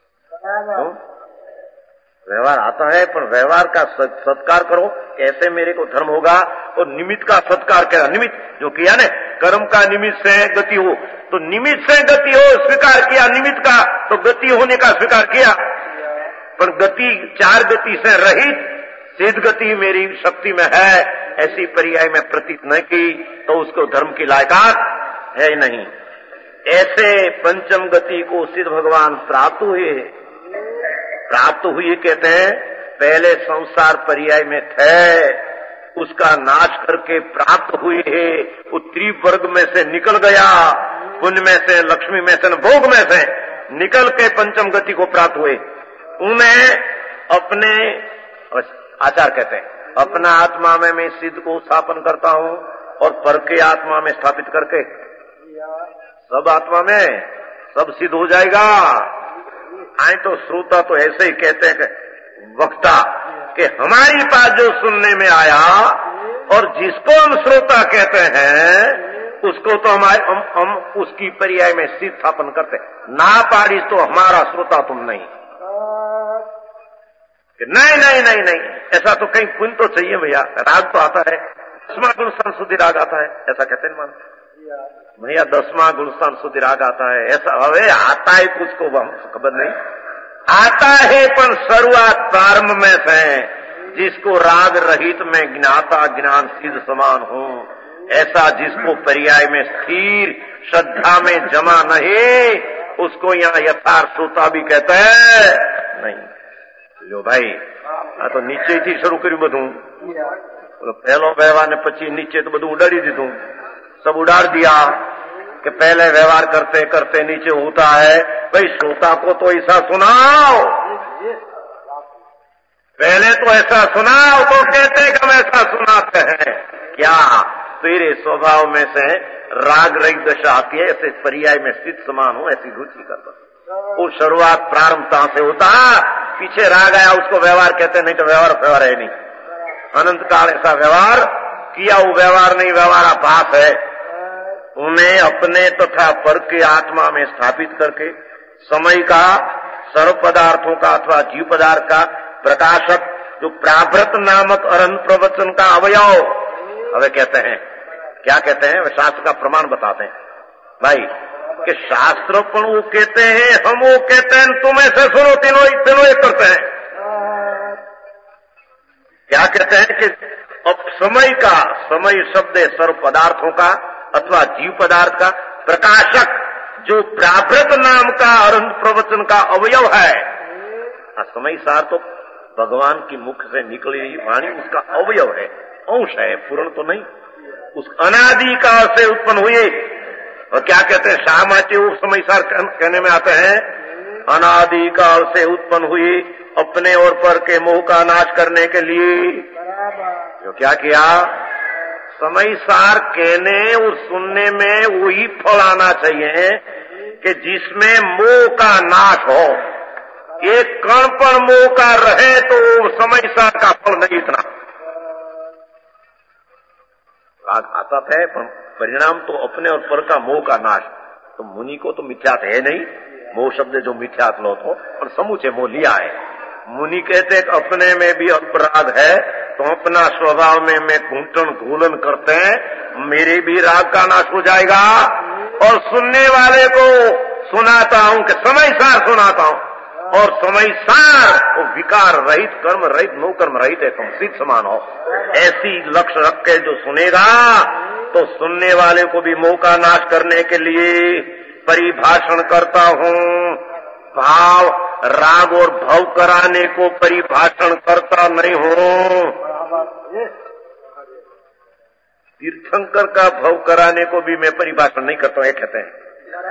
व्यवहार आता है पर व्यवहार का सत्कार करो, कैसे मेरे को धर्म होगा, और निमित्त का सत्कार क्या, निमित्त जो किया ने कर्म का निमित्त से गति हो, तो निमित्त से गति हो स्वीकार किया, निमित्त का तो गति होने का स्वीकार किया, पर गति चार गति से रहित सिद्ध गति मेरी शक्ति में है, ऐसी पर्याय में प्रतीत न की तो उसको धर्म की लायकात है ही नहीं। ऐसे पंचम गति को सिद्ध भगवान प्राप्त हुए प्राप्त हुए कहते हैं पहले संसार पर्याय में थे, उसका नाश करके प्राप्त हुए है, वो त्रिवर्ग में से निकल गया, पुण्य में से, लक्ष्मी में से, भोग में से निकल के पंचम गति को प्राप्त हुए। उन्हें अपने आचार कहते हैं अपना आत्मा में मैं सिद्ध को स्थापन करता हूं और पर के आत्मा में स्थापित करके सब आत्मा में सब सिद्ध हो जाएगा। आए तो श्रोता तो ऐसे ही कहते हैं कि वक्ता कि हमारी पास जो सुनने में आया और जिसको हम श्रोता कहते हैं उसको तो हमारे हम, हम उसकी पर्याय में सिद्ध स्थापन करते ना पाड़ी तो हमारा श्रोता तुम नहीं। नहीं नहीं नहीं नहीं ऐसा तो कहीं पुण्य तो चाहिए भैया, राग तो आता है, दसवां गुणस्थान शुद्धि राग आता है ऐसा कहते हैं मान भैया, दसवां गुणस्थान शुद्धि राग आता है ऐसा। अरे आता है कुछ को खबर नहीं, आता है पर शुरुआत प्रारंभ में से जिसको राग रहित में ज्ञाता ज्ञान सिद्ध समान हो, ऐसा जिसको पर्याय में स्थिर श्रद्धा में जमा नहीं उसको यहाँ यथार्थ श्रोता भी कहते हैं नहीं। लो भाई आ तो नीचे थी शुरू કર્યું બધું, पहलो व्यवहार ने पची नीचे तो બધું उडाड़ी दीधુं, सब उडाड़ दिया कि पहले व्यवहार करते करते नीचे होता है। भाई श्रोता को तो ऐसा सुनाओ, पहले तो ऐसा सुनाओ तो कहते कि हम ऐसा सुनाते हैं क्या। तेरे स्वभाव में से राग रहित दशा आती है, ऐसे पर्याय में स्थित समान हो ऐसी रुचि करता। वो शुरुआत प्रारंभता से होता, पीछे राग आया उसको व्यवहार कहते, नहीं तो व्यवहार व्यवहार है नहीं। अनंत काल ऐसा व्यवहार किया, वो व्यवहार नहीं व्यवहार आभास है। उन्हें अपने तथा पर के आत्मा में स्थापित करके समय का, सर्व पदार्थों का अथवा जीव पदार्थ का प्रकाशक जो प्रावृत नामक अनंत प्रवचन का अवयव हमें कहते हैं। क्या कहते हैं? वे शास्त्र का प्रमाण बताते हैं भाई कि शास्त्र पण वो कहते हैं, हम वो कहते हैं, तुम ऐसे सुनो, तीनों तीनों एक करते हैं। क्या कहते हैं कि अब समय का, समय शब्द है सर्व पदार्थों का अथवा जीव पदार्थ का प्रकाशक जो प्रावृत नाम का अनंत प्रवचन का अवयव है। समय सार तो भगवान की मुख से निकली हुई वाणी उसका अवयव है, अंश है, पूर्ण तो नहीं। उस अनादि काल से उत्पन्न हुए। और क्या कहते हैं? शामाचे वो समय सार कहने में आते हैं अनादि काल से उत्पन्न हुई अपने और पर के मोह का नाश करने के लिए जो क्या किया, समय सार कहने और सुनने में वही फल आना चाहिए कि जिसमें मोह का नाश हो। एक कण पर मोह का रहे तो समय सार का फल नहीं इतना। राग आता है पर परिणाम तो अपने और पर का मोह का नाश। तो मुनि को तो मिथ्यात है नहीं, मोह शब्द जो मिथ्यात लो तो, और समूचे मोह लिया है। मुनि कहते हैं अपने में भी अपराध है तो अपना स्वभाव में मैं घूंटन घूलन करते हैं, मेरे भी राग का नाश हो जाएगा। और सुनने वाले को सुनाता हूं कि समय सार सुनाता हूं, और समय सार वो विकार रहित, कर्म रहित, नो कर्म रहित है, तुम सिद्ध समान हो। ऐसी लक्ष्य रख के जो सुनेगा तो सुनने वाले को भी मोह का नाश करने के लिए परिभाषण करता हूं। भाव, राग और भाव कराने को परिभाषण करता नहीं हूं। तीर्थंकर का भाव कराने को भी मैं परिभाषण नहीं करता हूं, ये कहते हैं।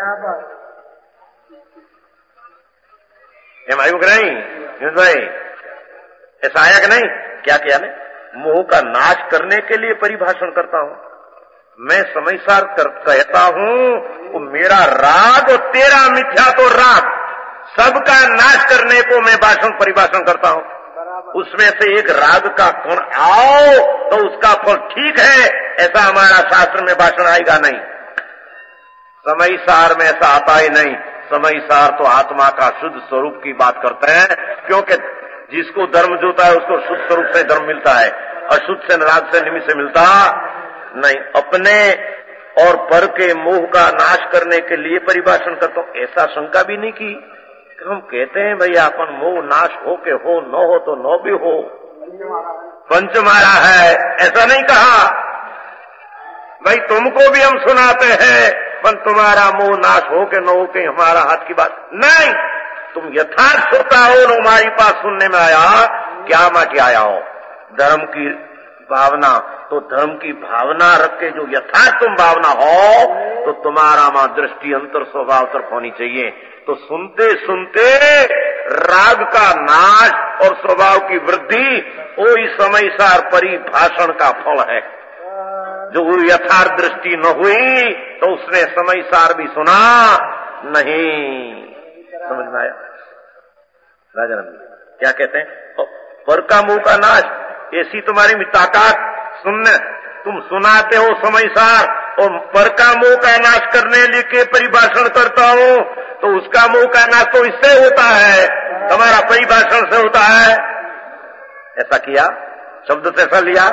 एम आयु कि नहीं भाई? ऐसा आया कि नहीं? क्या किया ने? मोह का नाश करने के लिए परिभाषण करता हूं। मैं समय सार कर, कहता हूं वो मेरा राग और तेरा मिथ्या तो राग सबका नाश करने को मैं भाषण परिभाषण करता हूं। उसमें से एक राग का कण आओ तो उसका फल ठीक है, ऐसा हमारा शास्त्र में भाषण आएगा नहीं। समय सार में ऐसा आता ही नहीं। समय सार तो आत्मा का शुद्ध स्वरूप की बात करते हैं, क्योंकि जिसको धर्म जोता है उसको शुद्ध स्वरूप से धर्म मिलता है, अशुद्ध से राग से निमित्त से मिलता नहीं। अपने और पर के मोह का नाश करने के लिए परिभाषण करता हूं। ऐसा शंका भी नहीं की हम कहते हैं भैया अपन मोह नाश हो के हो, न हो तो न भी हो। पंच मारा है, ऐसा नहीं कहा। भाई तुमको भी हम सुनाते हैं, पर तुम्हारा मुंह नाश हो के न हो के हमारा हाथ की बात नहीं। तुम यथार्थ श्रोता हो, न हमारी बात सुनने में आया, क्या माटी आया हो धर्म की भावना। तो धर्म की भावना रख के जो यथार्थ तुम भावना हो, तो तुम्हारा मां दृष्टि अंतर स्वभाव तरफ होनी चाहिए। तो सुनते सुनते राग का नाश और स्वभाव की वृद्धि, वही समय सार परिभाषण का फल है। जो यथार्थ दृष्टि न हुई तो उसने समय सार भी सुना नहीं। समझ में आया राजा राम क्या कहते हैं? पर का मुंह का नाश, ऐसी तुम्हारी में ताकत सुनने, तुम सुनाते हो समय सार, और पर का मुंह का नाश करने लेके परिभाषण करता हूं, तो उसका मुंह का नाश तो इससे होता है, तुम्हारा परिभाषण से होता है। ऐसा किया, शब्द से ऐसा लिया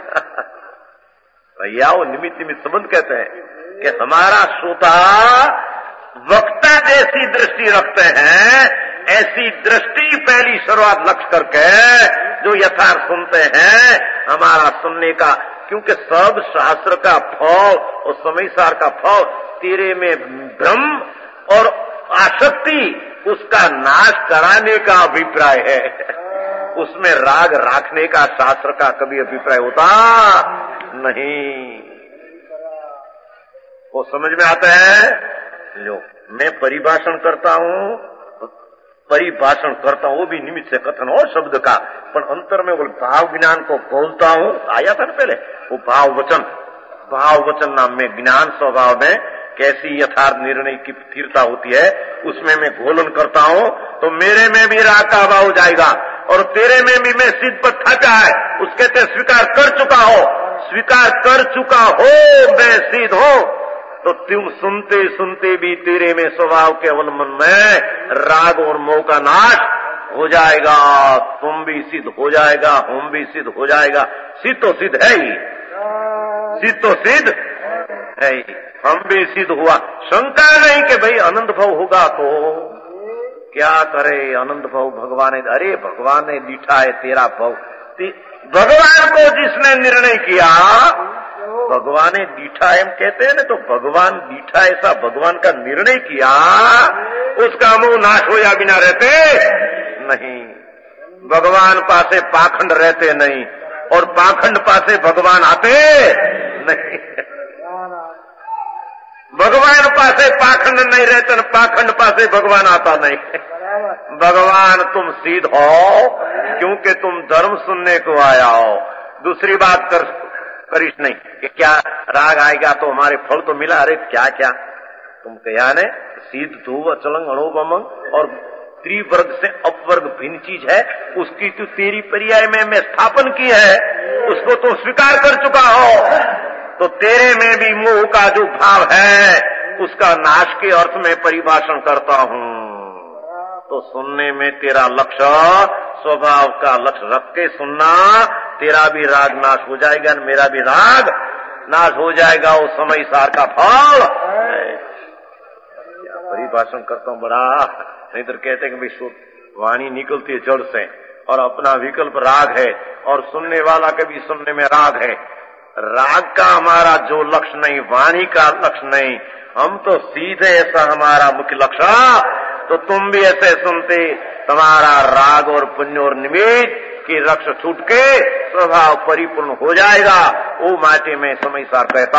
भैया। वो निमित्त निमित्त संबंध कहते हैं कि हमारा श्रोता वक्ता जैसी दृष्टि रखते हैं, ऐसी दृष्टि पहली शुरुआत लक्ष्य करके जो यथार्थ सुनते हैं, हमारा सुनने का, क्योंकि सब शास्त्र का फल और समय सार का फल तेरे में भ्रम और आसक्ति, उसका नाश कराने का अभिप्राय है। उसमें राग रखने का शास्त्र का कभी अभिप्राय होता नहीं। वो समझ में आता है? लो, मैं परिभाषण करता हूं, परिभाषण करता हूं, वो भी निमित्त से कथन और शब्द का, पर अंतर में वो भाव ज्ञान को बोलता हूं। आया था ना पहले वो भाव वचन, भाव वचन नाम में ज्ञान स्वभाव में कैसी यथार्थ निर्णय की स्थिरता होती है, उसमें मैं घोलन करता हूं, तो मेरे में भी राग का अभाव हो जाएगा, और तेरे में भी मैं सिद्ध पर थका है, उसके ते स्वीकार कर चुका हो, स्वीकार कर चुका हो मैं सिद्ध हो, तो तुम सुनते सुनते भी तेरे में स्वभाव के अवलंबन में राग और मोह का नाश हो जाएगा। तुम भी सिद्ध हो जाएगा, हम भी सिद्ध हो जाएगा। सिद्ध तो सिद्ध है ही, सिद्ध तो सिद्ध है ही, हम भी सिद्ध हुआ। शंका नहीं कि भाई आनंद भाव होगा तो क्या करे, आनंद भाव भगवान ने, अरे भगवान ने लिखा है तेरा भाव। भगवान को जिसने निर्णय किया, भगवान ने दीठा एम कहते हैं ना, तो भगवान दीठा ऐसा भगवान का निर्णय किया, उसका मुंह नाश हो या बिना रहते नहीं। भगवान पासे पाखंड रहते नहीं, और पाखंड पासे भगवान आते नहीं। भगवान पासे पाखंड नहीं रहते, पाखंड पासे भगवान आता नहीं। भगवान तुम सीध हो, क्योंकि तुम धर्म सुनने को आया हो। दूसरी बात कर करिश नहीं कि क्या राग आएगा तो हमारे फल तो मिला, अरे क्या क्या तुम क्या ने सीध धूव अचलंग अणुबमंग और त्रिवर्ग से अपवर्ग भिन्न चीज है, उसकी तो तेरी पर्याय में मैं स्थापन की है, उसको तुम स्वीकार कर चुका हो, तो तेरे में भी मोह का जो भाव है उसका नाश के अर्थ में परिभाषण करता हूं। तो सुनने में तेरा लक्ष्य स्वभाव का लक्ष्य रख के सुनना, तेरा भी राग नाश हो जाएगा, मेरा भी राग नाश हो जाएगा। वो समय सार का फल परिभाषण करता हूं बड़ा, नहीं तो कहते कि भाई वाणी निकलती है जड़ से, और अपना विकल्प राग है, और सुनने वाला के भी सुनने में राग है। राग का हमारा जो लक्ष्य नहीं, वाणी का लक्ष्य नहीं, हम तो सीधे ऐसा हमारा मुख्य लक्ष्य। तो तुम भी ऐसे सुनते, तुम्हारा राग और पुण्य और निमित्त की रक्ष छूट के स्वभाव परिपूर्ण हो जाएगा। वो माटी में समय सार कहता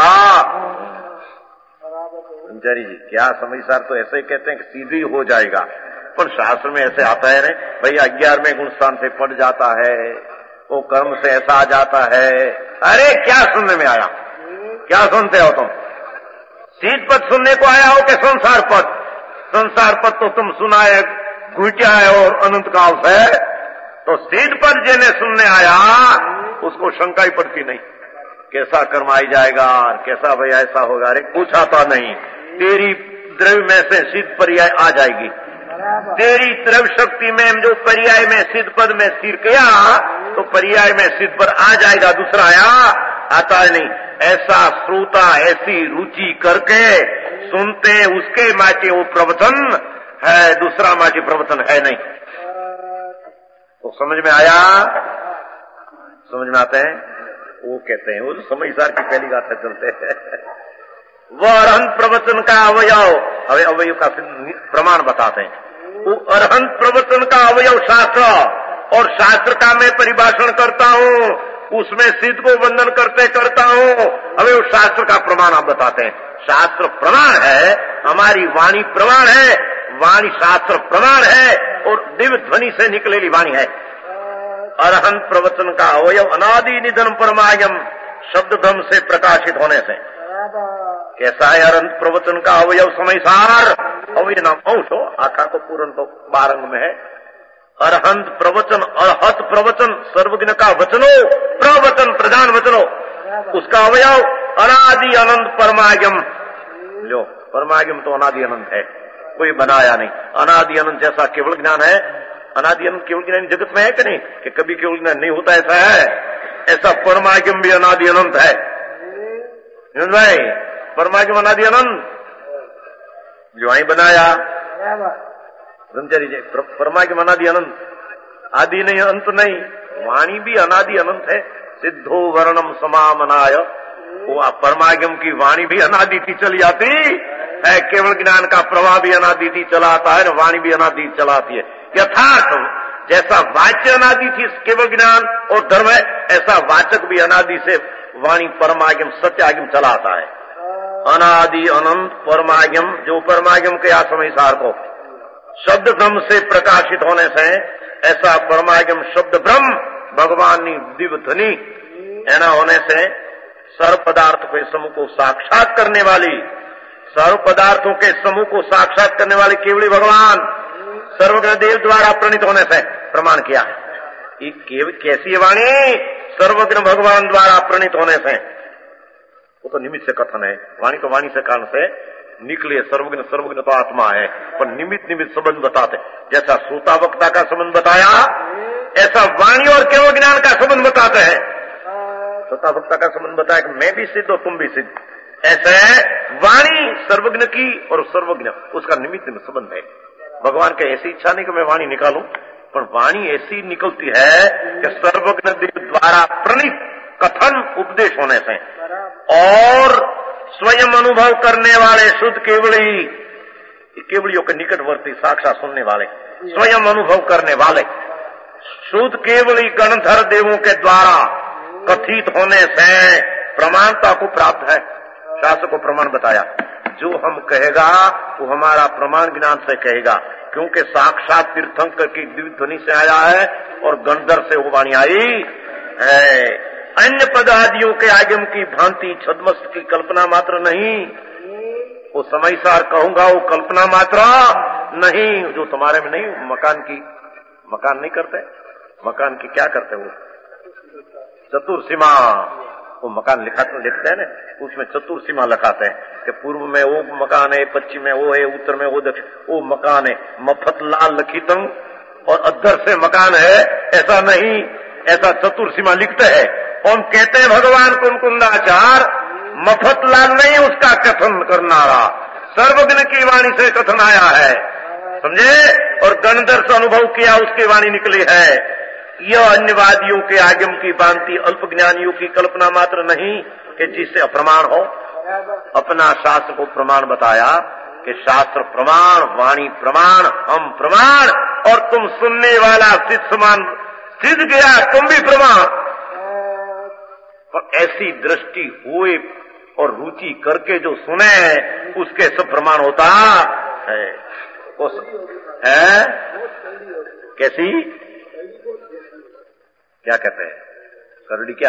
जी, क्या समय सार तो ऐसे ही कहते हैं कि सीधी हो जाएगा, पर शास्त्र में ऐसे आता है नहीं भैया, ग्यारहवें गुण स्थान से पड़ जाता है, वो कर्म से ऐसा आ जाता है। अरे क्या सुनने में आया, क्या सुनते हो तुम? सीध पद सुनने को आया हो कि संसार पद? संसार पद तो तुम सुनाए घुटिया है और अनंत काल से, तो सीध पद जिन्हें सुनने आया उसको शंका ही पड़ती नहीं, कैसा कर्म आई जाएगा, कैसा भैया ऐसा होगा। अरे कुछ आता नहीं, तेरी द्रव्य में से सिद्ध पर्याय आ जाएगी, तेरी द्रव्य शक्ति में जो पर्याय में सिद्ध पद में स्थिर किया तो पर्याय में सिद्ध पर आ जाएगा। दूसरा आया आता नहीं। ऐसा श्रोता ऐसी रुचि करके सुनते उसके माटे वो प्रवचन है, दूसरा माटे प्रवचन है नहीं। तो समझ में आया? समझ में आते हैं? वो कहते हैं, वो समय सार की पहली गाथा चलते हैं। वह अरहंत प्रवचन का अवयव, अवय अवयव का प्रमाण बताते हैं। वो अरहंत प्रवचन का अवयव शास्त्र, और शास्त्र का मैं परिभाषण करता हूँ, उसमें सिद्ध को वंदन करते करता हूँ। अबे उस शास्त्र का प्रमाण आप बताते हैं। शास्त्र प्रमाण है, हमारी वाणी प्रमाण है, वाणी शास्त्र प्रमाण है, और दिव्य ध्वनि से निकलेली वाणी है। अरहंत प्रवचन का अवयव अनादि निधन परमायम, शब्द ब्रह्म से प्रकाशित होने से। कैसा है अरहंत प्रवचन का अवयव? समय सार अवय नाम अंश हो, आखा को पूर्ण तो बारंग में है। अरहंत प्रवचन, अरहत प्रवचन, सर्वज्ञ का वचनो, प्रवचन प्रधान वचनो, उसका अवयव अनादि अनंत परमागम। लो, परमागम तो अनादि अनंत है, कोई बनाया नहीं। अनादि अनंत जैसा केवल ज्ञान है, अनादि अनंत केवल ज्ञान जगत में है कि नहीं? कि कभी केवल ज्ञान नहीं होता, ऐसा है? ऐसा परमागम भी अनादि अनंत है भाई। परमागम अनादि अनंत जो आई बनाया ब्रह्मचारी जी, परमागम अनादि अनंत, आदि नहीं अंत नहीं। वाणी भी अनादि अनंत है। सिद्धो वर्णम समामनाय, वो परमागम की वाणी भी अनादि थी चली आती है। केवल ज्ञान का प्रवाह भी अनादि थी चला आता है, वाणी भी अनादि चलाती है। यथार्थ जैसा वाच्य अनादि थी केवल ज्ञान और धर्म है, ऐसा वाचक भी अनादि से वाणी परमागम सत्यागम चलाता है। अनादि अनंत परमागम, जो परमागम के आसमय सार को शब्द ब्रह्म से प्रकाशित होने से, ऐसा परमागम शब्द ब्रह्म भगवान की दिव्य ध्वनि ऐना होने से सर्व पदार्थ के समूह को साक्षात करने वाली, सर्व पदार्थों के समूह को साक्षात करने वाले केवली भगवान सर्वज्ञ देव द्वारा प्रणीत होने से प्रमाण किया। ये केवल कैसी है वाणी? सर्वज्ञ भगवान द्वारा प्रणीत होने से। वो तो निमित्त से कथन है, वाणी तो वाणी से कारण से निकले। सर्वज्ञ सर्वज्ञ तो आत्मा है, पर निमित्त निमित्त संबंध बताते। जैसा श्रोता वक्ता का संबंध बताया, ऐसा वाणी और केवल ज्ञान का संबंध बताते हैं। श्रोता वक्ता का संबंध बताया कि मैं भी सिद्ध और तुम भी सिद्ध, ऐसे वाणी सर्वज्ञ की और सर्वज्ञ उसका निमित्त निमित्त संबंध है। भगवान की ऐसी इच्छा नहीं कि मैं वाणी निकालूं, पर वाणी ऐसी निकलती है कि सर्वज्ञ देव द्वारा प्रणीत कथन उपदेश होने से, और स्वयं अनुभव करने वाले शुद्ध केवली, केवलियों के निकटवर्ती साक्षात सुनने वाले, स्वयं अनुभव करने वाले शुद्ध केवली गणधर देवों के द्वारा कथित होने से प्रमाणता को प्राप्त है। शास्त्र को प्रमाण बताया। जो हम कहेगा वो हमारा प्रमाण ज्ञान से कहेगा, क्योंकि साक्षात तीर्थंकर की दिव्य ध्वनि से आया है और गणधर से वो वाणी आई है। अन्य पदादियों के आगम की भांति छद्मस्त की कल्पना मात्र नहीं, वो समय सार कहूंगा वो कल्पना मात्र नहीं। जो तुम्हारे में नहीं, मकान की मकान नहीं करते, मकान की क्या करते वो चतुर्सीमा, वो मकान लिखा लिखते हैं ना, उसमें चतुर्सीमा लिखाते हैं कि पूर्व में वो मकान है, पश्चिम में वो है, उत्तर में वो, दक्षिण वो मकान है। मफत लाल लखीतम और अद्धर से मकान है, ऐसा नहीं, ऐसा चतुर्सीमा लिखते हैं। हम कहते हैं भगवान कुंकुंदाचार मफत लाल नहीं उसका कथन करना रहा, सर्वज्ञ की वाणी से कथन आया है, समझे? और गणधर से अनुभव किया उसकी वाणी निकली है। यह अन्यवादियों के आगम की भांति अल्प ज्ञानियों की कल्पना मात्र नहीं कि जिससे अप्रमाण हो। अपना शास्त्र को प्रमाण बताया कि शास्त्र प्रमाण, वाणी प्रमाण, हम प्रमाण, और तुम सुनने वाला सिद्ध समान सिद्ध गया, तुम भी प्रमाण। और ऐसी दृष्टि हुए और रुचि करके जो सुने उसके सब प्रमाण होता है। उस है कैसी, क्या कहते हैं सरड़ी, क्या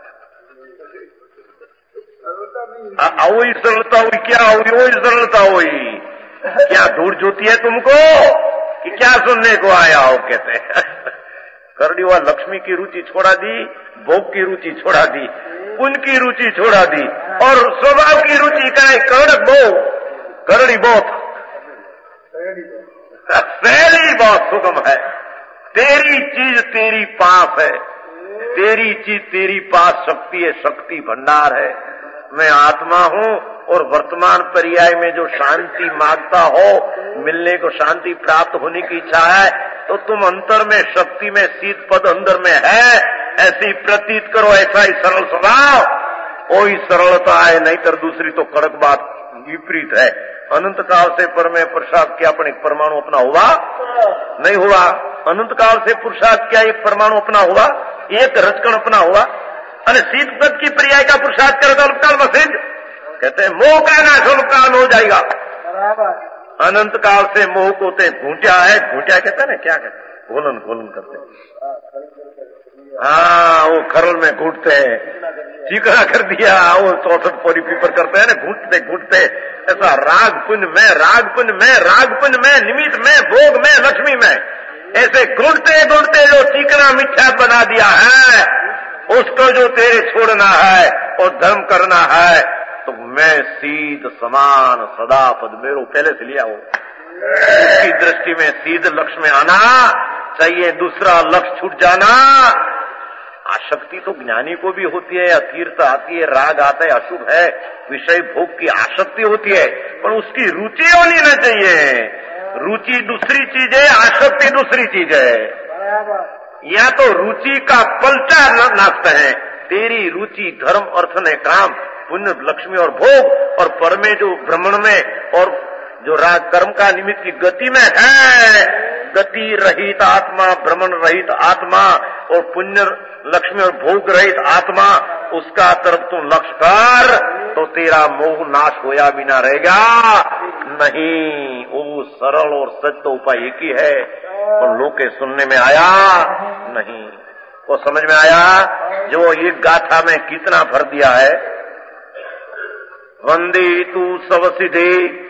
हुई सरलता हुई, क्या हुई वही सरलता हुई। क्या धूल जोती है तुमको कि क्या सुनने को आया हो, कहते हैं। करड़ी हुआ लक्ष्मी की रुचि छोड़ा दी, भोग की रुचि छोड़ा दी, उनकी रुचि छोड़ा दी, और स्वभाव की रुचि का है करड़ भोग, करड़ी बहुत पहली बहुत सुगम है। तेरी चीज तेरी पास है, तेरी चीज तेरी पास शक्ति है, शक्ति भंडार है। मैं आत्मा हूँ और वर्तमान पर्याय में जो शांति मांगता हो, मिलने को शांति प्राप्त होने की इच्छा है, तो तुम अंतर में शक्ति में शीत पद अंदर में है, ऐसी प्रतीत करो, ऐसा ही सरल स्वभाव, कोई सरलता है, नहीं तो दूसरी तो कड़क बात विपरीत है। अनंत काल से पर में पुरुषार्थ किया, पण एक परमाणु अपना हुआ नहीं हुआ। अनंत काल से पुरुषार्थ किया, एक परमाणु अपना हुआ, एक रजकण अपना हुआ। અને शीत पद की पर्याय का पुरुषार्थ करे तो अल्पकाल में सिद्ध, कहते हैं मोह का नाश अल्पकाल हो जाएगा। अनंत काल से मोह को ते घूंटा है, घूंटा कहते हैं ना, क्या कहते हैं, घोलन घोलन करते हैं। हाँ, वो खरल में घूटते हैं, चीकरा कर दिया, वो चौसठ पोरी पीपर करते हैं ना, घूटते घूटते, ऐसा राग पुण्य में, राग पुण्य में, राग पुण्य में, निमित्त में, भोग में, लक्ष्मी में, ऐसे घूटते घूटते जो चीकना मिठा बना दिया है, उसको जो तेरे छोड़ना है और धर्म करना है, तो मैं सीध समान सदा पद मेरो पहले से लिया हो। उसकी दृष्टि में सीध लक्ष्य में आना चाहिए, दूसरा लक्ष्य छूट जाना। आसक्ति तो ज्ञानी को भी होती है, अतीर्थ आती है, राग आता है, अशुभ है, विषय भोग की आसक्ति होती है, पर उसकी रुचि होनी न चाहिए। रुचि दूसरी चीज है, आसक्ति दूसरी चीज है। या तो रुचि का पलटा नाचते हैं, तेरी रुचि धर्म अर्थ ने काम पुण्य लक्ष्मी और भोग, और पर में जो भ्रमण में और जो राग कर्म का निमित्त की गति में है, गति रहित आत्मा, भ्रमण रहित आत्मा और पुण्य लक्ष्मी और भोग रहित आत्मा, उसका तरफ तुम लक्ष्य कर तो तेरा मोह नाश होया बिना रहेगा नहीं। वो सरल और सच तो उपाय एक ही है, और लोग के सुनने में आया नहीं, वो समझ में आया जो एक गाथा में कितना भर दिया है। वंदे तू सब सिद्धे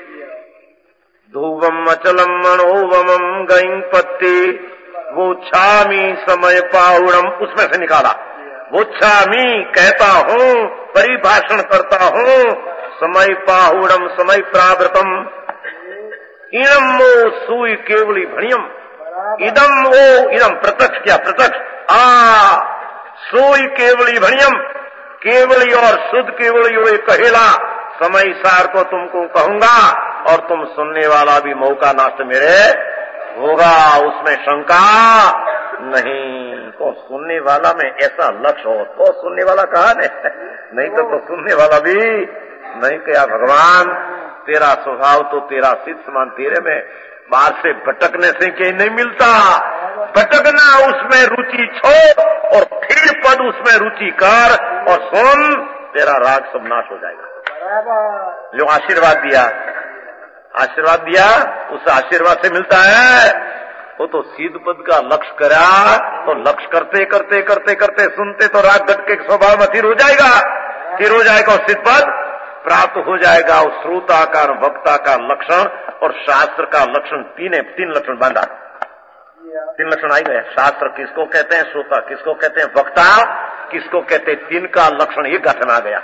ध्रुवम अचलम मनोवमम गईं पत्ते वो छामी समय पाउणम, उसमें से निकाला वो छामी कहता हूँ, परिभाषण करता हूँ, समय पाहुणम समय प्रावृतम, इनम वो सुई केवली भणियम, इदम वो इदम प्रत्यक्ष क्या प्रत्यक्ष, आ सोई केवली भणियम, केवली और शुद्ध केवली वो कहेला, समय सार को तुमको कहूंगा और तुम सुनने वाला भी मौका नाश मेरे होगा, उसमें शंका नहीं। तो सुनने वाला में ऐसा लक्ष्य हो तो सुनने वाला कहा ने, नहीं तो, तो सुनने वाला भी नहीं। क्या भगवान तेरा स्वभाव तो तेरा सिद्ध समान तेरे में, बाहर से भटकने से कहीं नहीं मिलता, भटकना उसमें रुचि छोड़ और फिर पद उसमें रुचि कर और सुन, तेरा राग सब नाश हो जाएगा। जो आशीर्वाद दिया, आशीर्वाद दिया उस आशीर्वाद से मिलता है, वो तो सीध पद का लक्ष्य करा, तो लक्ष्य करते करते करते करते सुनते तो राग घट के स्वभाव में स्थिर हो जाएगा, स्थिर हो जाएगा और सिद्ध पद प्राप्त हो जाएगा। और श्रोता का वक्ता का लक्षण और शास्त्र का लक्षण, तीन है, तीन लक्षण बांधा, तीन लक्षण आई गए। शास्त्र किसको कहते हैं, श्रोता किसको कहते हैं, वक्ता किसको कहते हैं, तीन का लक्षण एक गाथा में आ गया।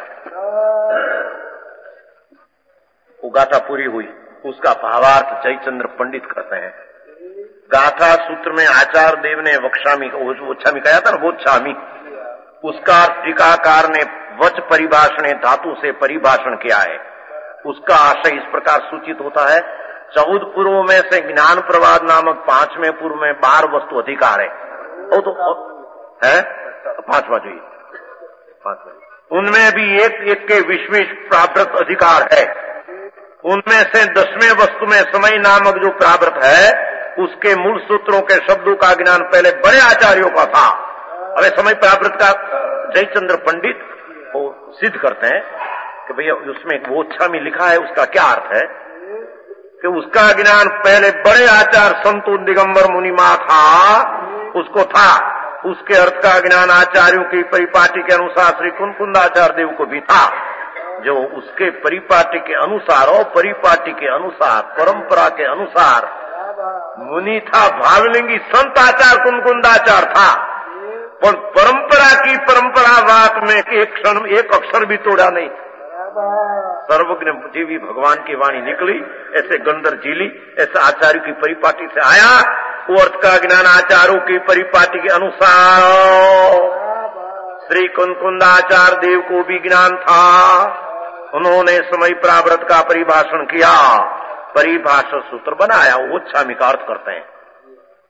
वो गाथा पूरी हुई, उसका भावार्थ जयचंद्र पंडित करते हैं। गाथा सूत्र में आचार्य देव ने वक्षामी वोच्छामी कहा था ना, वोच्छामी, उसका टीकाकार ने वच परिभाषण धातु से परिभाषण किया है। उसका आशय इस प्रकार सूचित होता है, चौदह पूर्व में से ज्ञान प्रवाद नामक पांचवें पूर्व में बार वस्तु अधिकार है, वो तो है पांचवा जो पांचवा, उनमें भी एक एक के विशेष प्रावृत अधिकार है। उनमें से दसवें वस्तु में समय नामक जो प्रावृत है, उसके मूल सूत्रों के शब्दों का ज्ञान पहले बड़े आचार्यों का था। अबे समय प्रावृत का जयचंद्र पंडित वो सिद्ध करते हैं कि भैया उसमें वो अच्छा में लिखा है, उसका क्या अर्थ है कि उसका ज्ञान पहले बड़े आचार्य संतो दिगंबर मुनिमा था, उसको था। उसके अर्थ का ज्ञान आचार्यों की परिपाटी के अनुसार श्री कुंकुंदाचार्य देव को भी था, जो उसके परिपाटी के अनुसार और परिपाटी के अनुसार परंपरा के अनुसार मुनि था। भावलिंगी संत आचार कुंकुंदाचार था, पर परंपरा की परंपरा बात में एक क्षण एक अक्षर भी तोड़ा नहीं। सर्वज्ञ जीवी भगवान की वाणी निकली, ऐसे गंदर झीली, ऐसे आचार्य की परिपाटी से आया। वो अर्थ का ज्ञान आचार्यों की परिपाटी के अनुसार श्री कुंकुंदाचार्य देव को भी ज्ञान था। उन्होंने समय प्रावृत का परिभाषण किया, परिभाषा सूत्र बनाया, वो छामी का अर्थ करते हैं।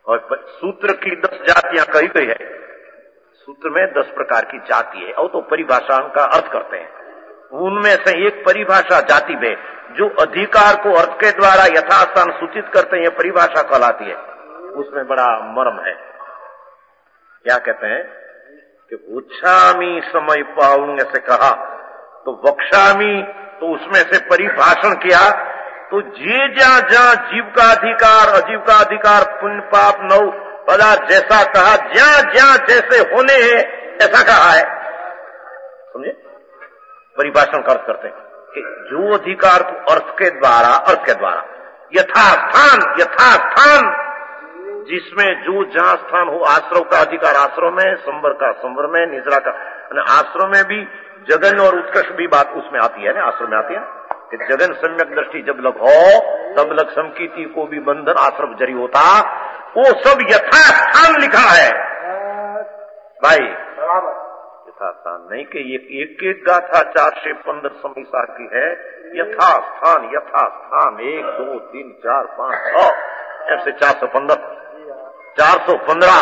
और सूत्र की दस जातियां कही गई है। सूत्र में दस प्रकार की जाति है और तो परिभाषा का अर्थ करते हैं। उनमें से एक परिभाषा जाति में जो अधिकार को अर्थ के द्वारा यथास्थान सूचित करते हैं, परिभाषा कहलाती है। उसमें बड़ा मर्म है। क्या कहते हैं कि उच्छामी समय पाऊंगे से कहा तो वक्षामी, तो उसमें से परिभाषण किया तो जे जहां जहां जीव का अधिकार, अजीव का अधिकार, पुण्य पाप नौ पदार्थ जैसा कहा, जहां जहां जैसे होने हैं ऐसा कहा है। समझे? परिभाषण का अर्थ करते हैं कि जो अधिकार तो अर्थ के द्वारा, अर्थ के द्वारा यथास्थान, यथास्थान जिसमें जो जहां स्थान हो, आश्रव का अधिकार आश्रव में, संवर का संवर में, निद्रा का आश्रव में भी, जगन और उत्कर्ष भी बात उसमें आती है ना, आश्रम में आती है कि जगन सम्यक दृष्टि जब लग हो तब लग समकीति को भी बंधन आश्रव जरी होता, वो सब यथास्थान लिखा है भाई। यथास्थान नहीं कि एक एक, एक गाथा चार से पंद्रह समय सार की है। यथास्थान, यथास्थान एक दो तीन चार पांच छह ऐसे चार सौ पंद्रह चार सौ पंद्रह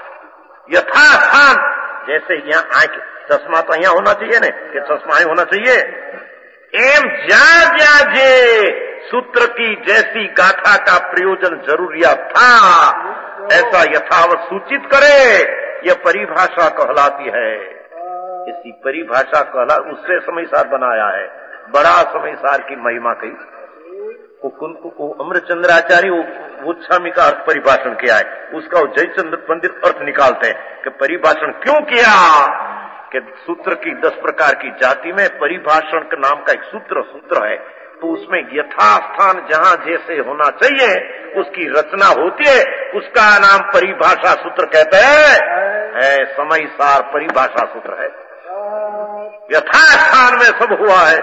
यथास्थान। जैसे यहाँ आंख, चश्मा तो यहाँ होना चाहिए ना, कि चश्मा ही होना चाहिए। एम जा जा जे सूत्र की जैसी गाथा का प्रयोजन जरूरियात था ऐसा यथावत सूचित करे, यह परिभाषा कहलाती है। इसी परिभाषा कहला, उससे समयसार बनाया है। बड़ा समयसार की महिमा कही को अमरचंद्राचार्य गोस्वामी का अर्थ परिभाषण किया है। उसका जयचंद्र पंडित अर्थ निकालते हैं कि परिभाषण क्यों किया, कि सूत्र की दस प्रकार की जाति में परिभाषण के नाम का एक सूत्र सूत्र है, तो उसमें यथास्थान जहां जैसे होना चाहिए उसकी रचना होती है, उसका नाम परिभाषा सूत्र कहते हैं। है समयसार परिभाषा सूत्र है। यथास्थान में सब हुआ है।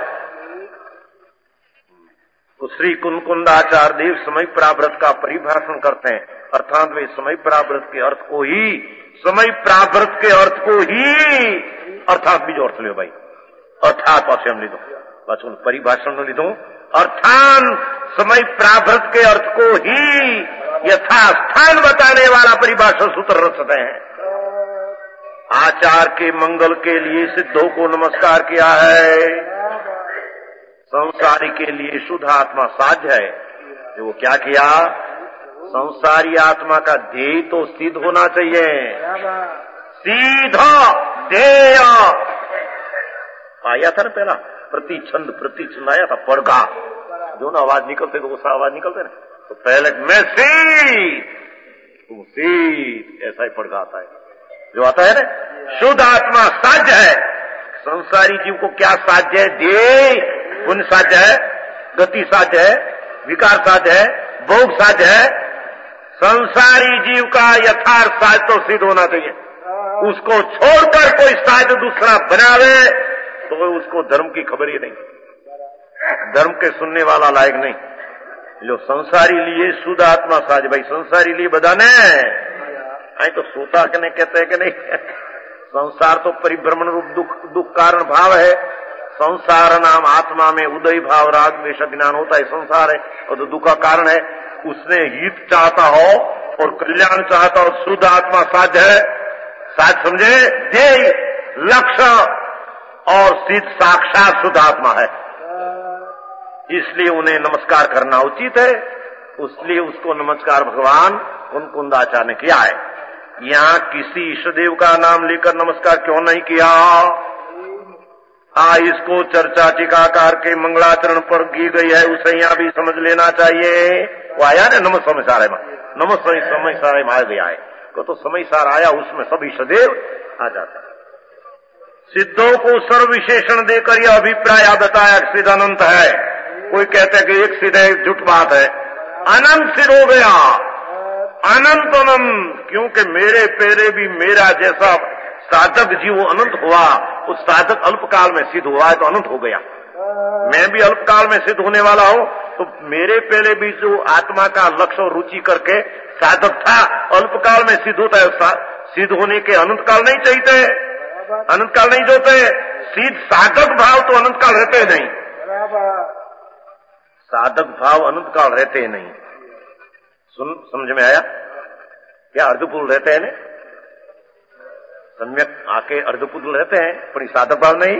तो श्री कुंकुंदाचार्य देव समय प्रावृत का परिभाषण करते हैं, अर्थात वे समय प्रावृत के अर्थ को ही, समय प्रावृत के अर्थ को ही अर्थात भी जो अर्थ ले भाई, अर्थात पास हम लिखो बस उन परिभाषण में लिखो, अर्थात समय प्रावृत के अर्थ को ही यथास्थान बताने वाला परिभाषा सूत्र रचते हैं। आचार के मंगल के लिए सिद्धों को नमस्कार किया है। संसारी के लिए शुद्ध आत्मा साध्य है। जो वो क्या किया, संसारी आत्मा का ध्येय तो सिद्ध होना चाहिए। सीधा ध्येय आया था ना पहला, प्रति छंद प्रति छंद आया था, पड़गा जो ना आवाज निकलते तो वो आवाज निकलते ना, तो पहले मैं सीध तुम सीध ऐसा ही पड़गा आता है जो आता है ना। शुद्ध आत्मा साध्य है। संसारी जीव को क्या साध्य है, ध्येय पुण्य साध्य है, गति साध्य है, विकार साध्य है, भोग साध्य है। संसारी जीव का यथार्थ साध्य तो सिद्ध होना चाहिए। उसको छोड़कर कोई साध्य दूसरा बनावे तो उसको धर्म की खबर ही नहीं, धर्म के सुनने वाला लायक नहीं। जो संसारी लिए शुद्ध आत्मा साध्य भाई, संसारी लिए बधाने आई तो सोता के नहीं कहते हैं कि नहीं। संसार तो परिभ्रमण रूप दुख दुख कारण भाव है। संसार नाम आत्मा में उदय भाव राग द्वेष ज्ञान होता है, संसार है और तो दुख का कारण है। उसने हित चाहता हो और कल्याण चाहता हो, शुद्ध आत्मा साध्य है, साध्य समझे, ध्येय लक्ष्य और सिद्ध साक्षात शुद्ध आत्मा है। इसलिए उन्हें नमस्कार करना उचित है। इसलिए उसको नमस्कार भगवान कुंकुंदाचार्य ने किया है। यहाँ किसी ईष्टदेव का नाम लेकर नमस्कार क्यों नहीं किया? हाँ, इसको चर्चा टीकाकार के मंगलाचरण पर की गई है, उसे यहाँ भी समझ लेना चाहिए। वो आया ना नमः समय सारे में, नमः समय सारे में आ गया है को तो समय सार आया, उसमें सब ईष्टदेव आ जाता है। सिद्धों को सर्व विशेषण देकर यह अभिप्राय बताया सिद्ध अनंत है। कोई कहते हैं कि एक सिद्ध है, झूठ बात है। अनंत सिद्ध हो गया, अनंत अनंत, क्योंकि मेरे पेरे भी मेरा जैसा साधक जीव अनंत हुआ, उस साधक अल्पकाल में सिद्ध हुआ है तो अनंत हो गया। मैं भी अल्पकाल में सिद्ध होने वाला हूं, तो मेरे पहले भी जो आत्मा का लक्ष्य और रुचि करके साधक था, अल्पकाल में सिद्ध होता है। सिद्ध होने के अनंत काल नहीं चाहिए, अनंत काल नहीं जोते। सिद्ध साधक भाव तो अनंत काल रहते नहीं, साधक भाव अनंत काल रहते नहीं। सुन, समझ में आया? क्या अर्धपुरुष रहते हैं ने सम्यक आके अर्धपुरुष रहते हैं, पर साधक भाव नहीं,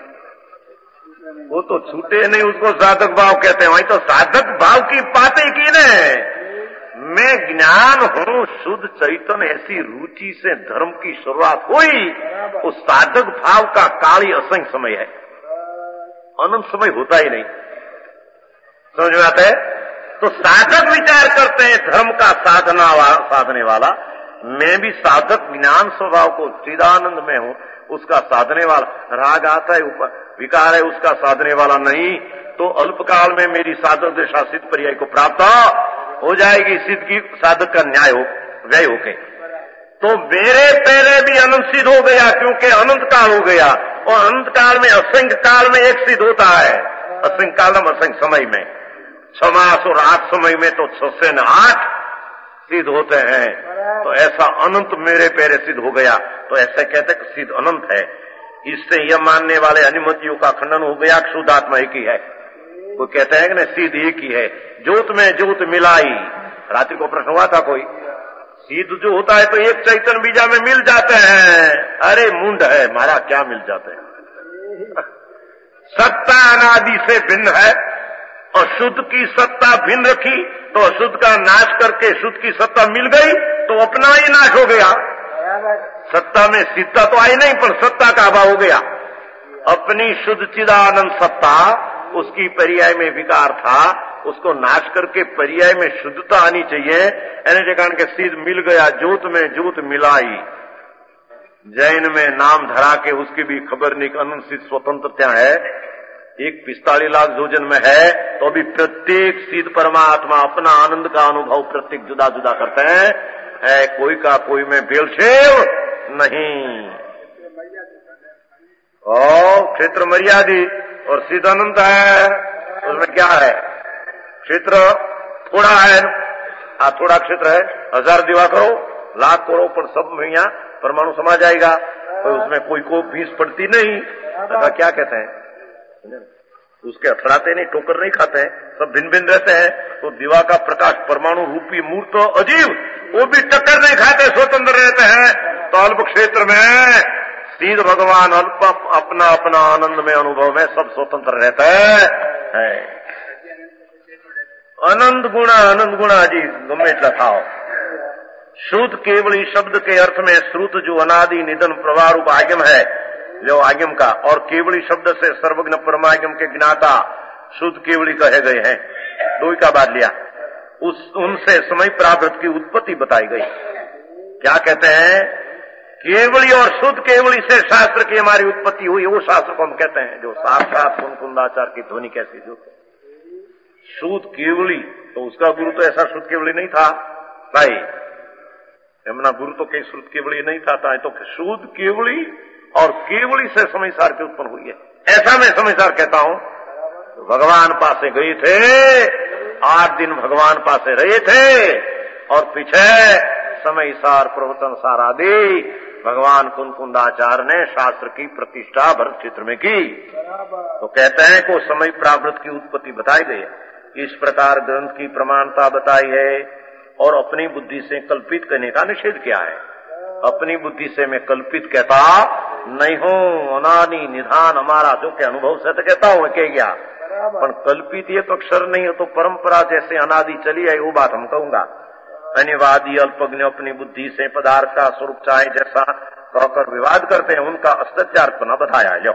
वो तो छूटे नहीं, उसको साधक भाव कहते हैं। वही तो साधक भाव की बातें की ने, मैं ज्ञान हूं शुद्ध चैतन्य, ऐसी रुचि से धर्म की शुरुआत हुई। उस साधक भाव का काल ही असंख्य समय है, अनंत समय होता ही नहीं। समझ में आता है? तो साधक विचार करते हैं धर्म का साधना वा, साधने वाला, मैं भी साधक ज्ञान स्वभाव को चिदानंद में हूं, उसका साधने वाला। राग आता है, ऊपर विकार है, उसका साधने वाला नहीं, तो अल्पकाल में मेरी साधक दशा सिद्ध पर्याय को प्राप्त हो जाएगी, सिद्ध की साधक का न्याय हो व्यय होके। तो मेरे पहले भी अनंत सिद्ध हो गया, क्योंकि अनंत काल हो गया, और अनंत काल में असंख्य काल में एक सिद्ध होता है, असंख्य काल में असंख्य समय में, छह मास और आठ समय में तो छह से न आठ सिद्ध होते हैं। तो ऐसा अनंत मेरे पहले सिद्ध हो गया, तो ऐसे कहते कि सिद्ध अनंत है। इससे यह मानने वाले अनुमतियों का खंडन हो गया कि शुद्ध आत्मा एक ही है। वो कहते हैं कि नहीं, सिद्ध एक ही है, ज्योत में ज्योत मिलाई। रात्रि को प्रश्न हुआ था कोई, सिद्ध जो होता है तो एक चैतन्य बीजा में मिल जाते हैं। अरे मुंड है मारा, क्या मिल जाते हैं? सत्ता अनादि से भिन्न है, और शुद्ध की सत्ता भिन्न रखी, तो अशुद्ध का नाश करके शुद्ध की सत्ता मिल गई, तो अपना ही नाश हो गया। सत्ता में सिद्धता तो आई नहीं, पर सत्ता का अभाव हो गया। अपनी शुद्ध चिदानंद सत्ता, उसकी पर्याय में विकार था, उसको नाश करके पर्याय में शुद्धता आनी चाहिए। यानी कारण के सिद्ध मिल गया, ज्योत में ज्योत मिलाई। जैन में नाम धरा के उसकी भी खबर नहीं, अनंत सिद्ध स्वतंत्रता है। एक पिस्तालीस लाख जोजन में है, तो अभी प्रत्येक सिद्ध परमात्मा अपना आनंद का अनुभव प्रत्येक जुदा जुदा करते हैं। है कोई का कोई में बेलशेव नहीं। और क्षेत्र मर्यादी और सिद्ध अनंत है, उसमें क्या है? क्षेत्र थोड़ा है, आ थोड़ा क्षेत्र है, हजार दीवा करो, लाख करो, पर सब में यहाँ परमाणु समा जाएगा, तो उसमें कोई को फीस पड़ती नहीं। ऐसा क्या कहते हैं? उसके अथड़ाते नहीं, ठोकर नहीं खाते हैं, सब भिन्न भिन्न रहते हैं। तो दीवा का प्रकाश परमाणु रूपी मूर्त अजीब, वो भी टक्कर नहीं खाते, स्वतंत्र रहते हैं। तो अल्प क्षेत्र में सीध भगवान अल्प अपना अपना आनंद में अनुभव में सब स्वतंत्र रहता है, है। अनंत गुणा अनंत गुणा जी गम्मे लखाओ। शुद्ध केवली शब्द के अर्थ में श्रुत जो अनादि निधन प्रवाह रूप आगम है, जो आगम का, और केवली शब्द से सर्वज्ञ परमागम के ज्ञाता शुद्ध केवली कहे गए हैं। दो का बात लिया, उस उनसे समय प्राप्त की उत्पत्ति बताई गई। क्या कहते हैं? केवली और शुद्ध केवली से शास्त्र की हमारी उत्पत्ति हुई, वो शास्त्र को हम कहते हैं, जो साक्षात कुंकुंदाचार की ध्वनि कैसी जो शुद्ध केवली। तो उसका गुरु तो ऐसा शुद्ध केवली नहीं था भाई, यमुना गुरु तो कहीं शुद्ध केवली नहीं था, तो शुद्ध केवली और केवली से समयसार की उत्पन्न हुई है, ऐसा मैं समयसार कहता हूं। तो भगवान पासे गए थे, आठ दिन भगवान पासे रहे थे, और पीछे समयसार प्रवचन सार आदि भगवान कुंकुंदाचार्य ने शास्त्र की प्रतिष्ठा भरत क्षेत्र में की। तो कहते हैं को समय प्रावृत की उत्पत्ति बताई गई है। इस प्रकार ग्रंथ की प्रमाणता बताई है, और अपनी बुद्धि से कल्पित करने का निषेध किया है। अपनी बुद्धि से मैं कल्पित कहता नहीं हूं, अनादि निधान हमारा जो के अनुभव से तो कहता हूं, कह गया, पर कल्पित ये तो अक्षर नहीं है, तो परंपरा जैसे अनादि चली आई वो बात हम कहूंगा। अनिवादी अल्पज्ञ अपनी बुद्धि से पदार्थ का स्वरूप चाहे जैसा कहकर विवाद करते हैं, उनका अस्तित्वार्पणा बताया। लो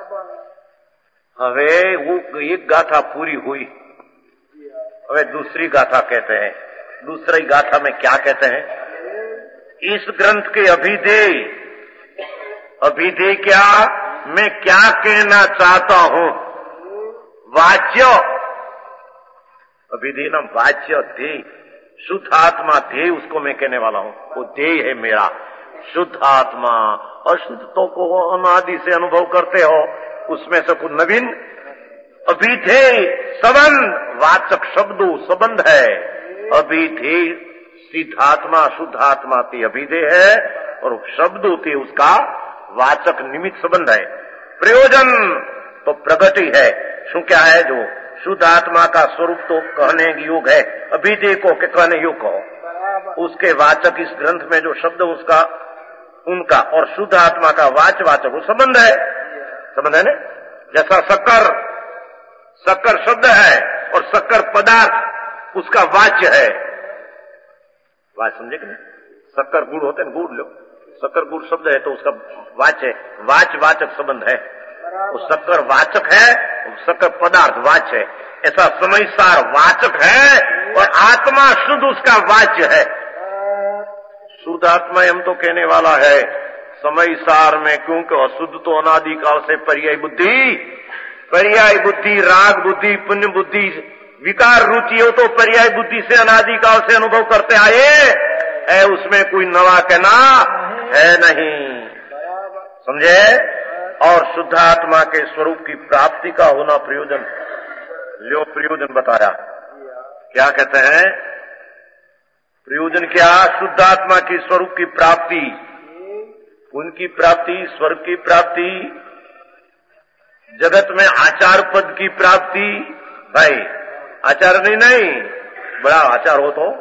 हवे वो एक गाथा पूरी हुई, हवे दूसरी गाथा कहते हैं। दूसरी गाथा में क्या कहते हैं? इस ग्रंथ के अभिधेय, अभिधेय क्या, मैं क्या कहना चाहता हूं, वाच्य अभिधेय ना, वाच्य ध्येय, शुद्ध आत्मा ध्येय, उसको मैं कहने वाला हूं। वो ध्येय है मेरा, शुद्ध आत्मा। अशुद्धता को अनादि से अनुभव करते हो, उसमें से कुछ नवीन अभिधेय संबंध, वाचक शब्दों संबंध है। अभिधेय सिद्धात्मा शुद्ध आत्मा ते अभिधेय है, और शब्द होते उसका वाचक निमित्त संबंध है। प्रयोजन तो प्रगति है, शू क्या है? जो शुद्ध आत्मा का स्वरूप तो कहने योग है, अभिधेय को के कहने योग कहो। उसके वाचक इस ग्रंथ में जो शब्द उसका उनका और शुद्ध आत्मा का वाच वाचक वो संबंध है, संबंध है ना। जैसा शक्कर शक्कर शब्द है और शक्कर पदार्थ उसका वाच्य है। वाच समझे कि नहीं? शक्कर गुड़ होते हैं, गुड़ लो, शक्कर गुड़ शब्द है तो उसका वाच है, वाच वाचक संबंध है। वो शक्कर वाचक है, शक्कर पदार्थ वाच्य है। ऐसा समय सार वाचक है और आत्मा शुद्ध उसका वाच्य है। शुद्ध आत्मा हम तो कहने वाला है समय सार में, क्योंकि अशुद्ध तो अनादि काल से पर्याय बुद्धि पर्याय बुद्धि राग बुद्धि पुण्य बुद्धि विकार रुचि हो तो पर्याय बुद्धि से अनादि काल से अनुभव करते आए है, उसमें कोई नवा कहना है नहीं, समझे। और शुद्ध आत्मा के स्वरूप की प्राप्ति का होना प्रयोजन, लो प्रयोजन बताया। क्या कहते हैं प्रयोजन? क्या? शुद्ध आत्मा की स्वरूप की प्राप्ति, उनकी प्राप्ति, स्वर्ग की प्राप्ति, जगत में आचार पद की प्राप्ति। भाई आचार नहीं नहीं बड़ा आचार हो तो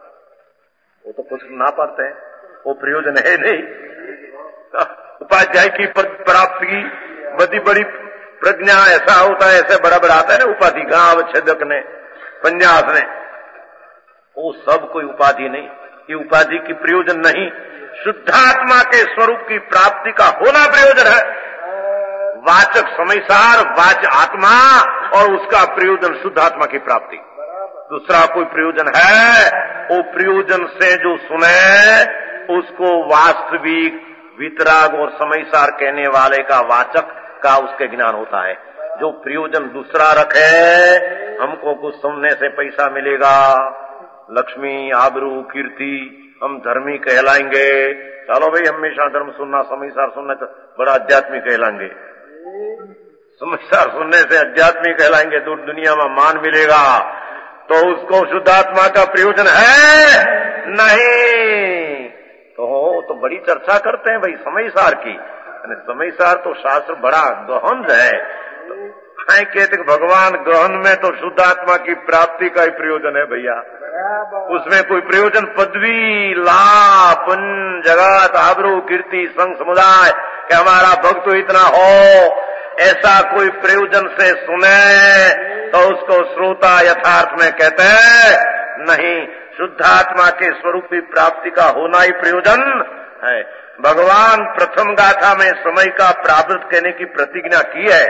वो तो कुछ ना पाते हैं, वो प्रयोजन है नहीं। उपाध्याय की प्राप्ति, बड़ी बड़ी प्रज्ञा, ऐसा होता है, ऐसे बड़ा बड़ा आता है ना उपाधि, गांव छेदक ने, संन्यास ने, वो सब कोई उपाधि नहीं, ये उपाधि की प्रयोजन नहीं। शुद्धात्मा के स्वरूप की प्राप्ति का होना प्रयोजन है। वाचक समयसार वाच आत्मा और उसका प्रयोजन शुद्धात्मा की प्राप्ति। दूसरा कोई प्रयोजन है? वो प्रयोजन से जो सुने उसको वास्तविक वितराग और समयसार कहने वाले का वाचक का उसके ज्ञान होता है। जो प्रयोजन दूसरा रखे, हमको कुछ सुनने से पैसा मिलेगा, लक्ष्मी आबरू कीर्ति, हम धर्मी कहलाएंगे, चलो भाई हमेशा धर्म सुनना, समयसार सुनना तो बड़ा आध्यात्मिक कहलाएंगे, समयसार सुनने से आध्यात्मिक कहलाएंगे, दूर दुनिया में मान मिलेगा, तो उसको शुद्धात्मा का प्रयोजन है नहीं। तो तो बड़ी चर्चा करते हैं भाई समयसार की, समयसार तो शास्त्र बड़ा गहन है। तो कहते भगवान गहन में तो शुद्धात्मा की प्राप्ति का ही प्रयोजन है भैया, उसमें कोई प्रयोजन पदवी लाभ पुण्य जगत आबरू कीर्ति संघ समुदाय कि हमारा भक्त तो इतना हो, ऐसा कोई प्रयोजन से सुने तो उसको श्रोता यथार्थ में कहते हैं नहीं। शुद्धात्मा के स्वरूप की प्राप्ति का होना ही प्रयोजन है। भगवान प्रथम गाथा में समय का प्रारब्ध कहने की प्रतिज्ञा की है,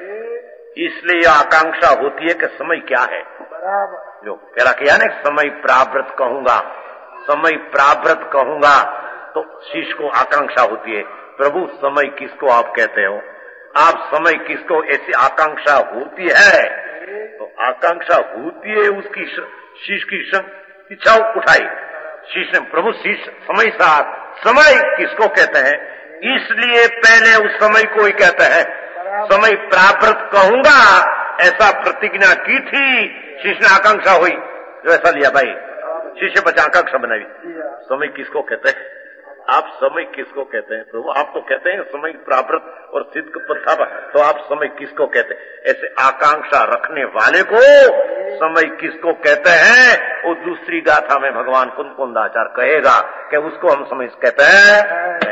इसलिए आकांक्षा होती है कि समय क्या है। जो कह रहा किया ना समय प्रारब्ध कहूंगा, समय प्रारब्ध कहूंगा, तो शिष्य को आकांक्षा होती है, प्रभु समय किसको आप कहते हो, आप समय किसको, ऐसी आकांक्षा होती है। तो आकांक्षा होती है उसकी शिष्य की इच्छा उठाई, शिष्य ने प्रभु शिष्य समय साथ समय किसको कहते हैं, इसलिए पहले उस समय को ही कहते हैं समय प्रारब्ध कहूंगा, ऐसा प्रतिज्ञा की थी। शिष्य ने आकांक्षा हुई जो ऐसा लिया भाई, शिष्य बचा आकांक्षा बनाई, समय किसको कहते हैं, आप समय किसको कहते हैं प्रभु, आप तो कहते हैं समय प्रारब्ध और सिद्ध पद था, तो आप समय किसको कहते हैं। ऐसे आकांक्षा रखने वाले को समय किसको कहते हैं, वो दूसरी गाथा में भगवान कुंद कुंदाचार्य कहेगा कि उसको हम समय कहते हैं।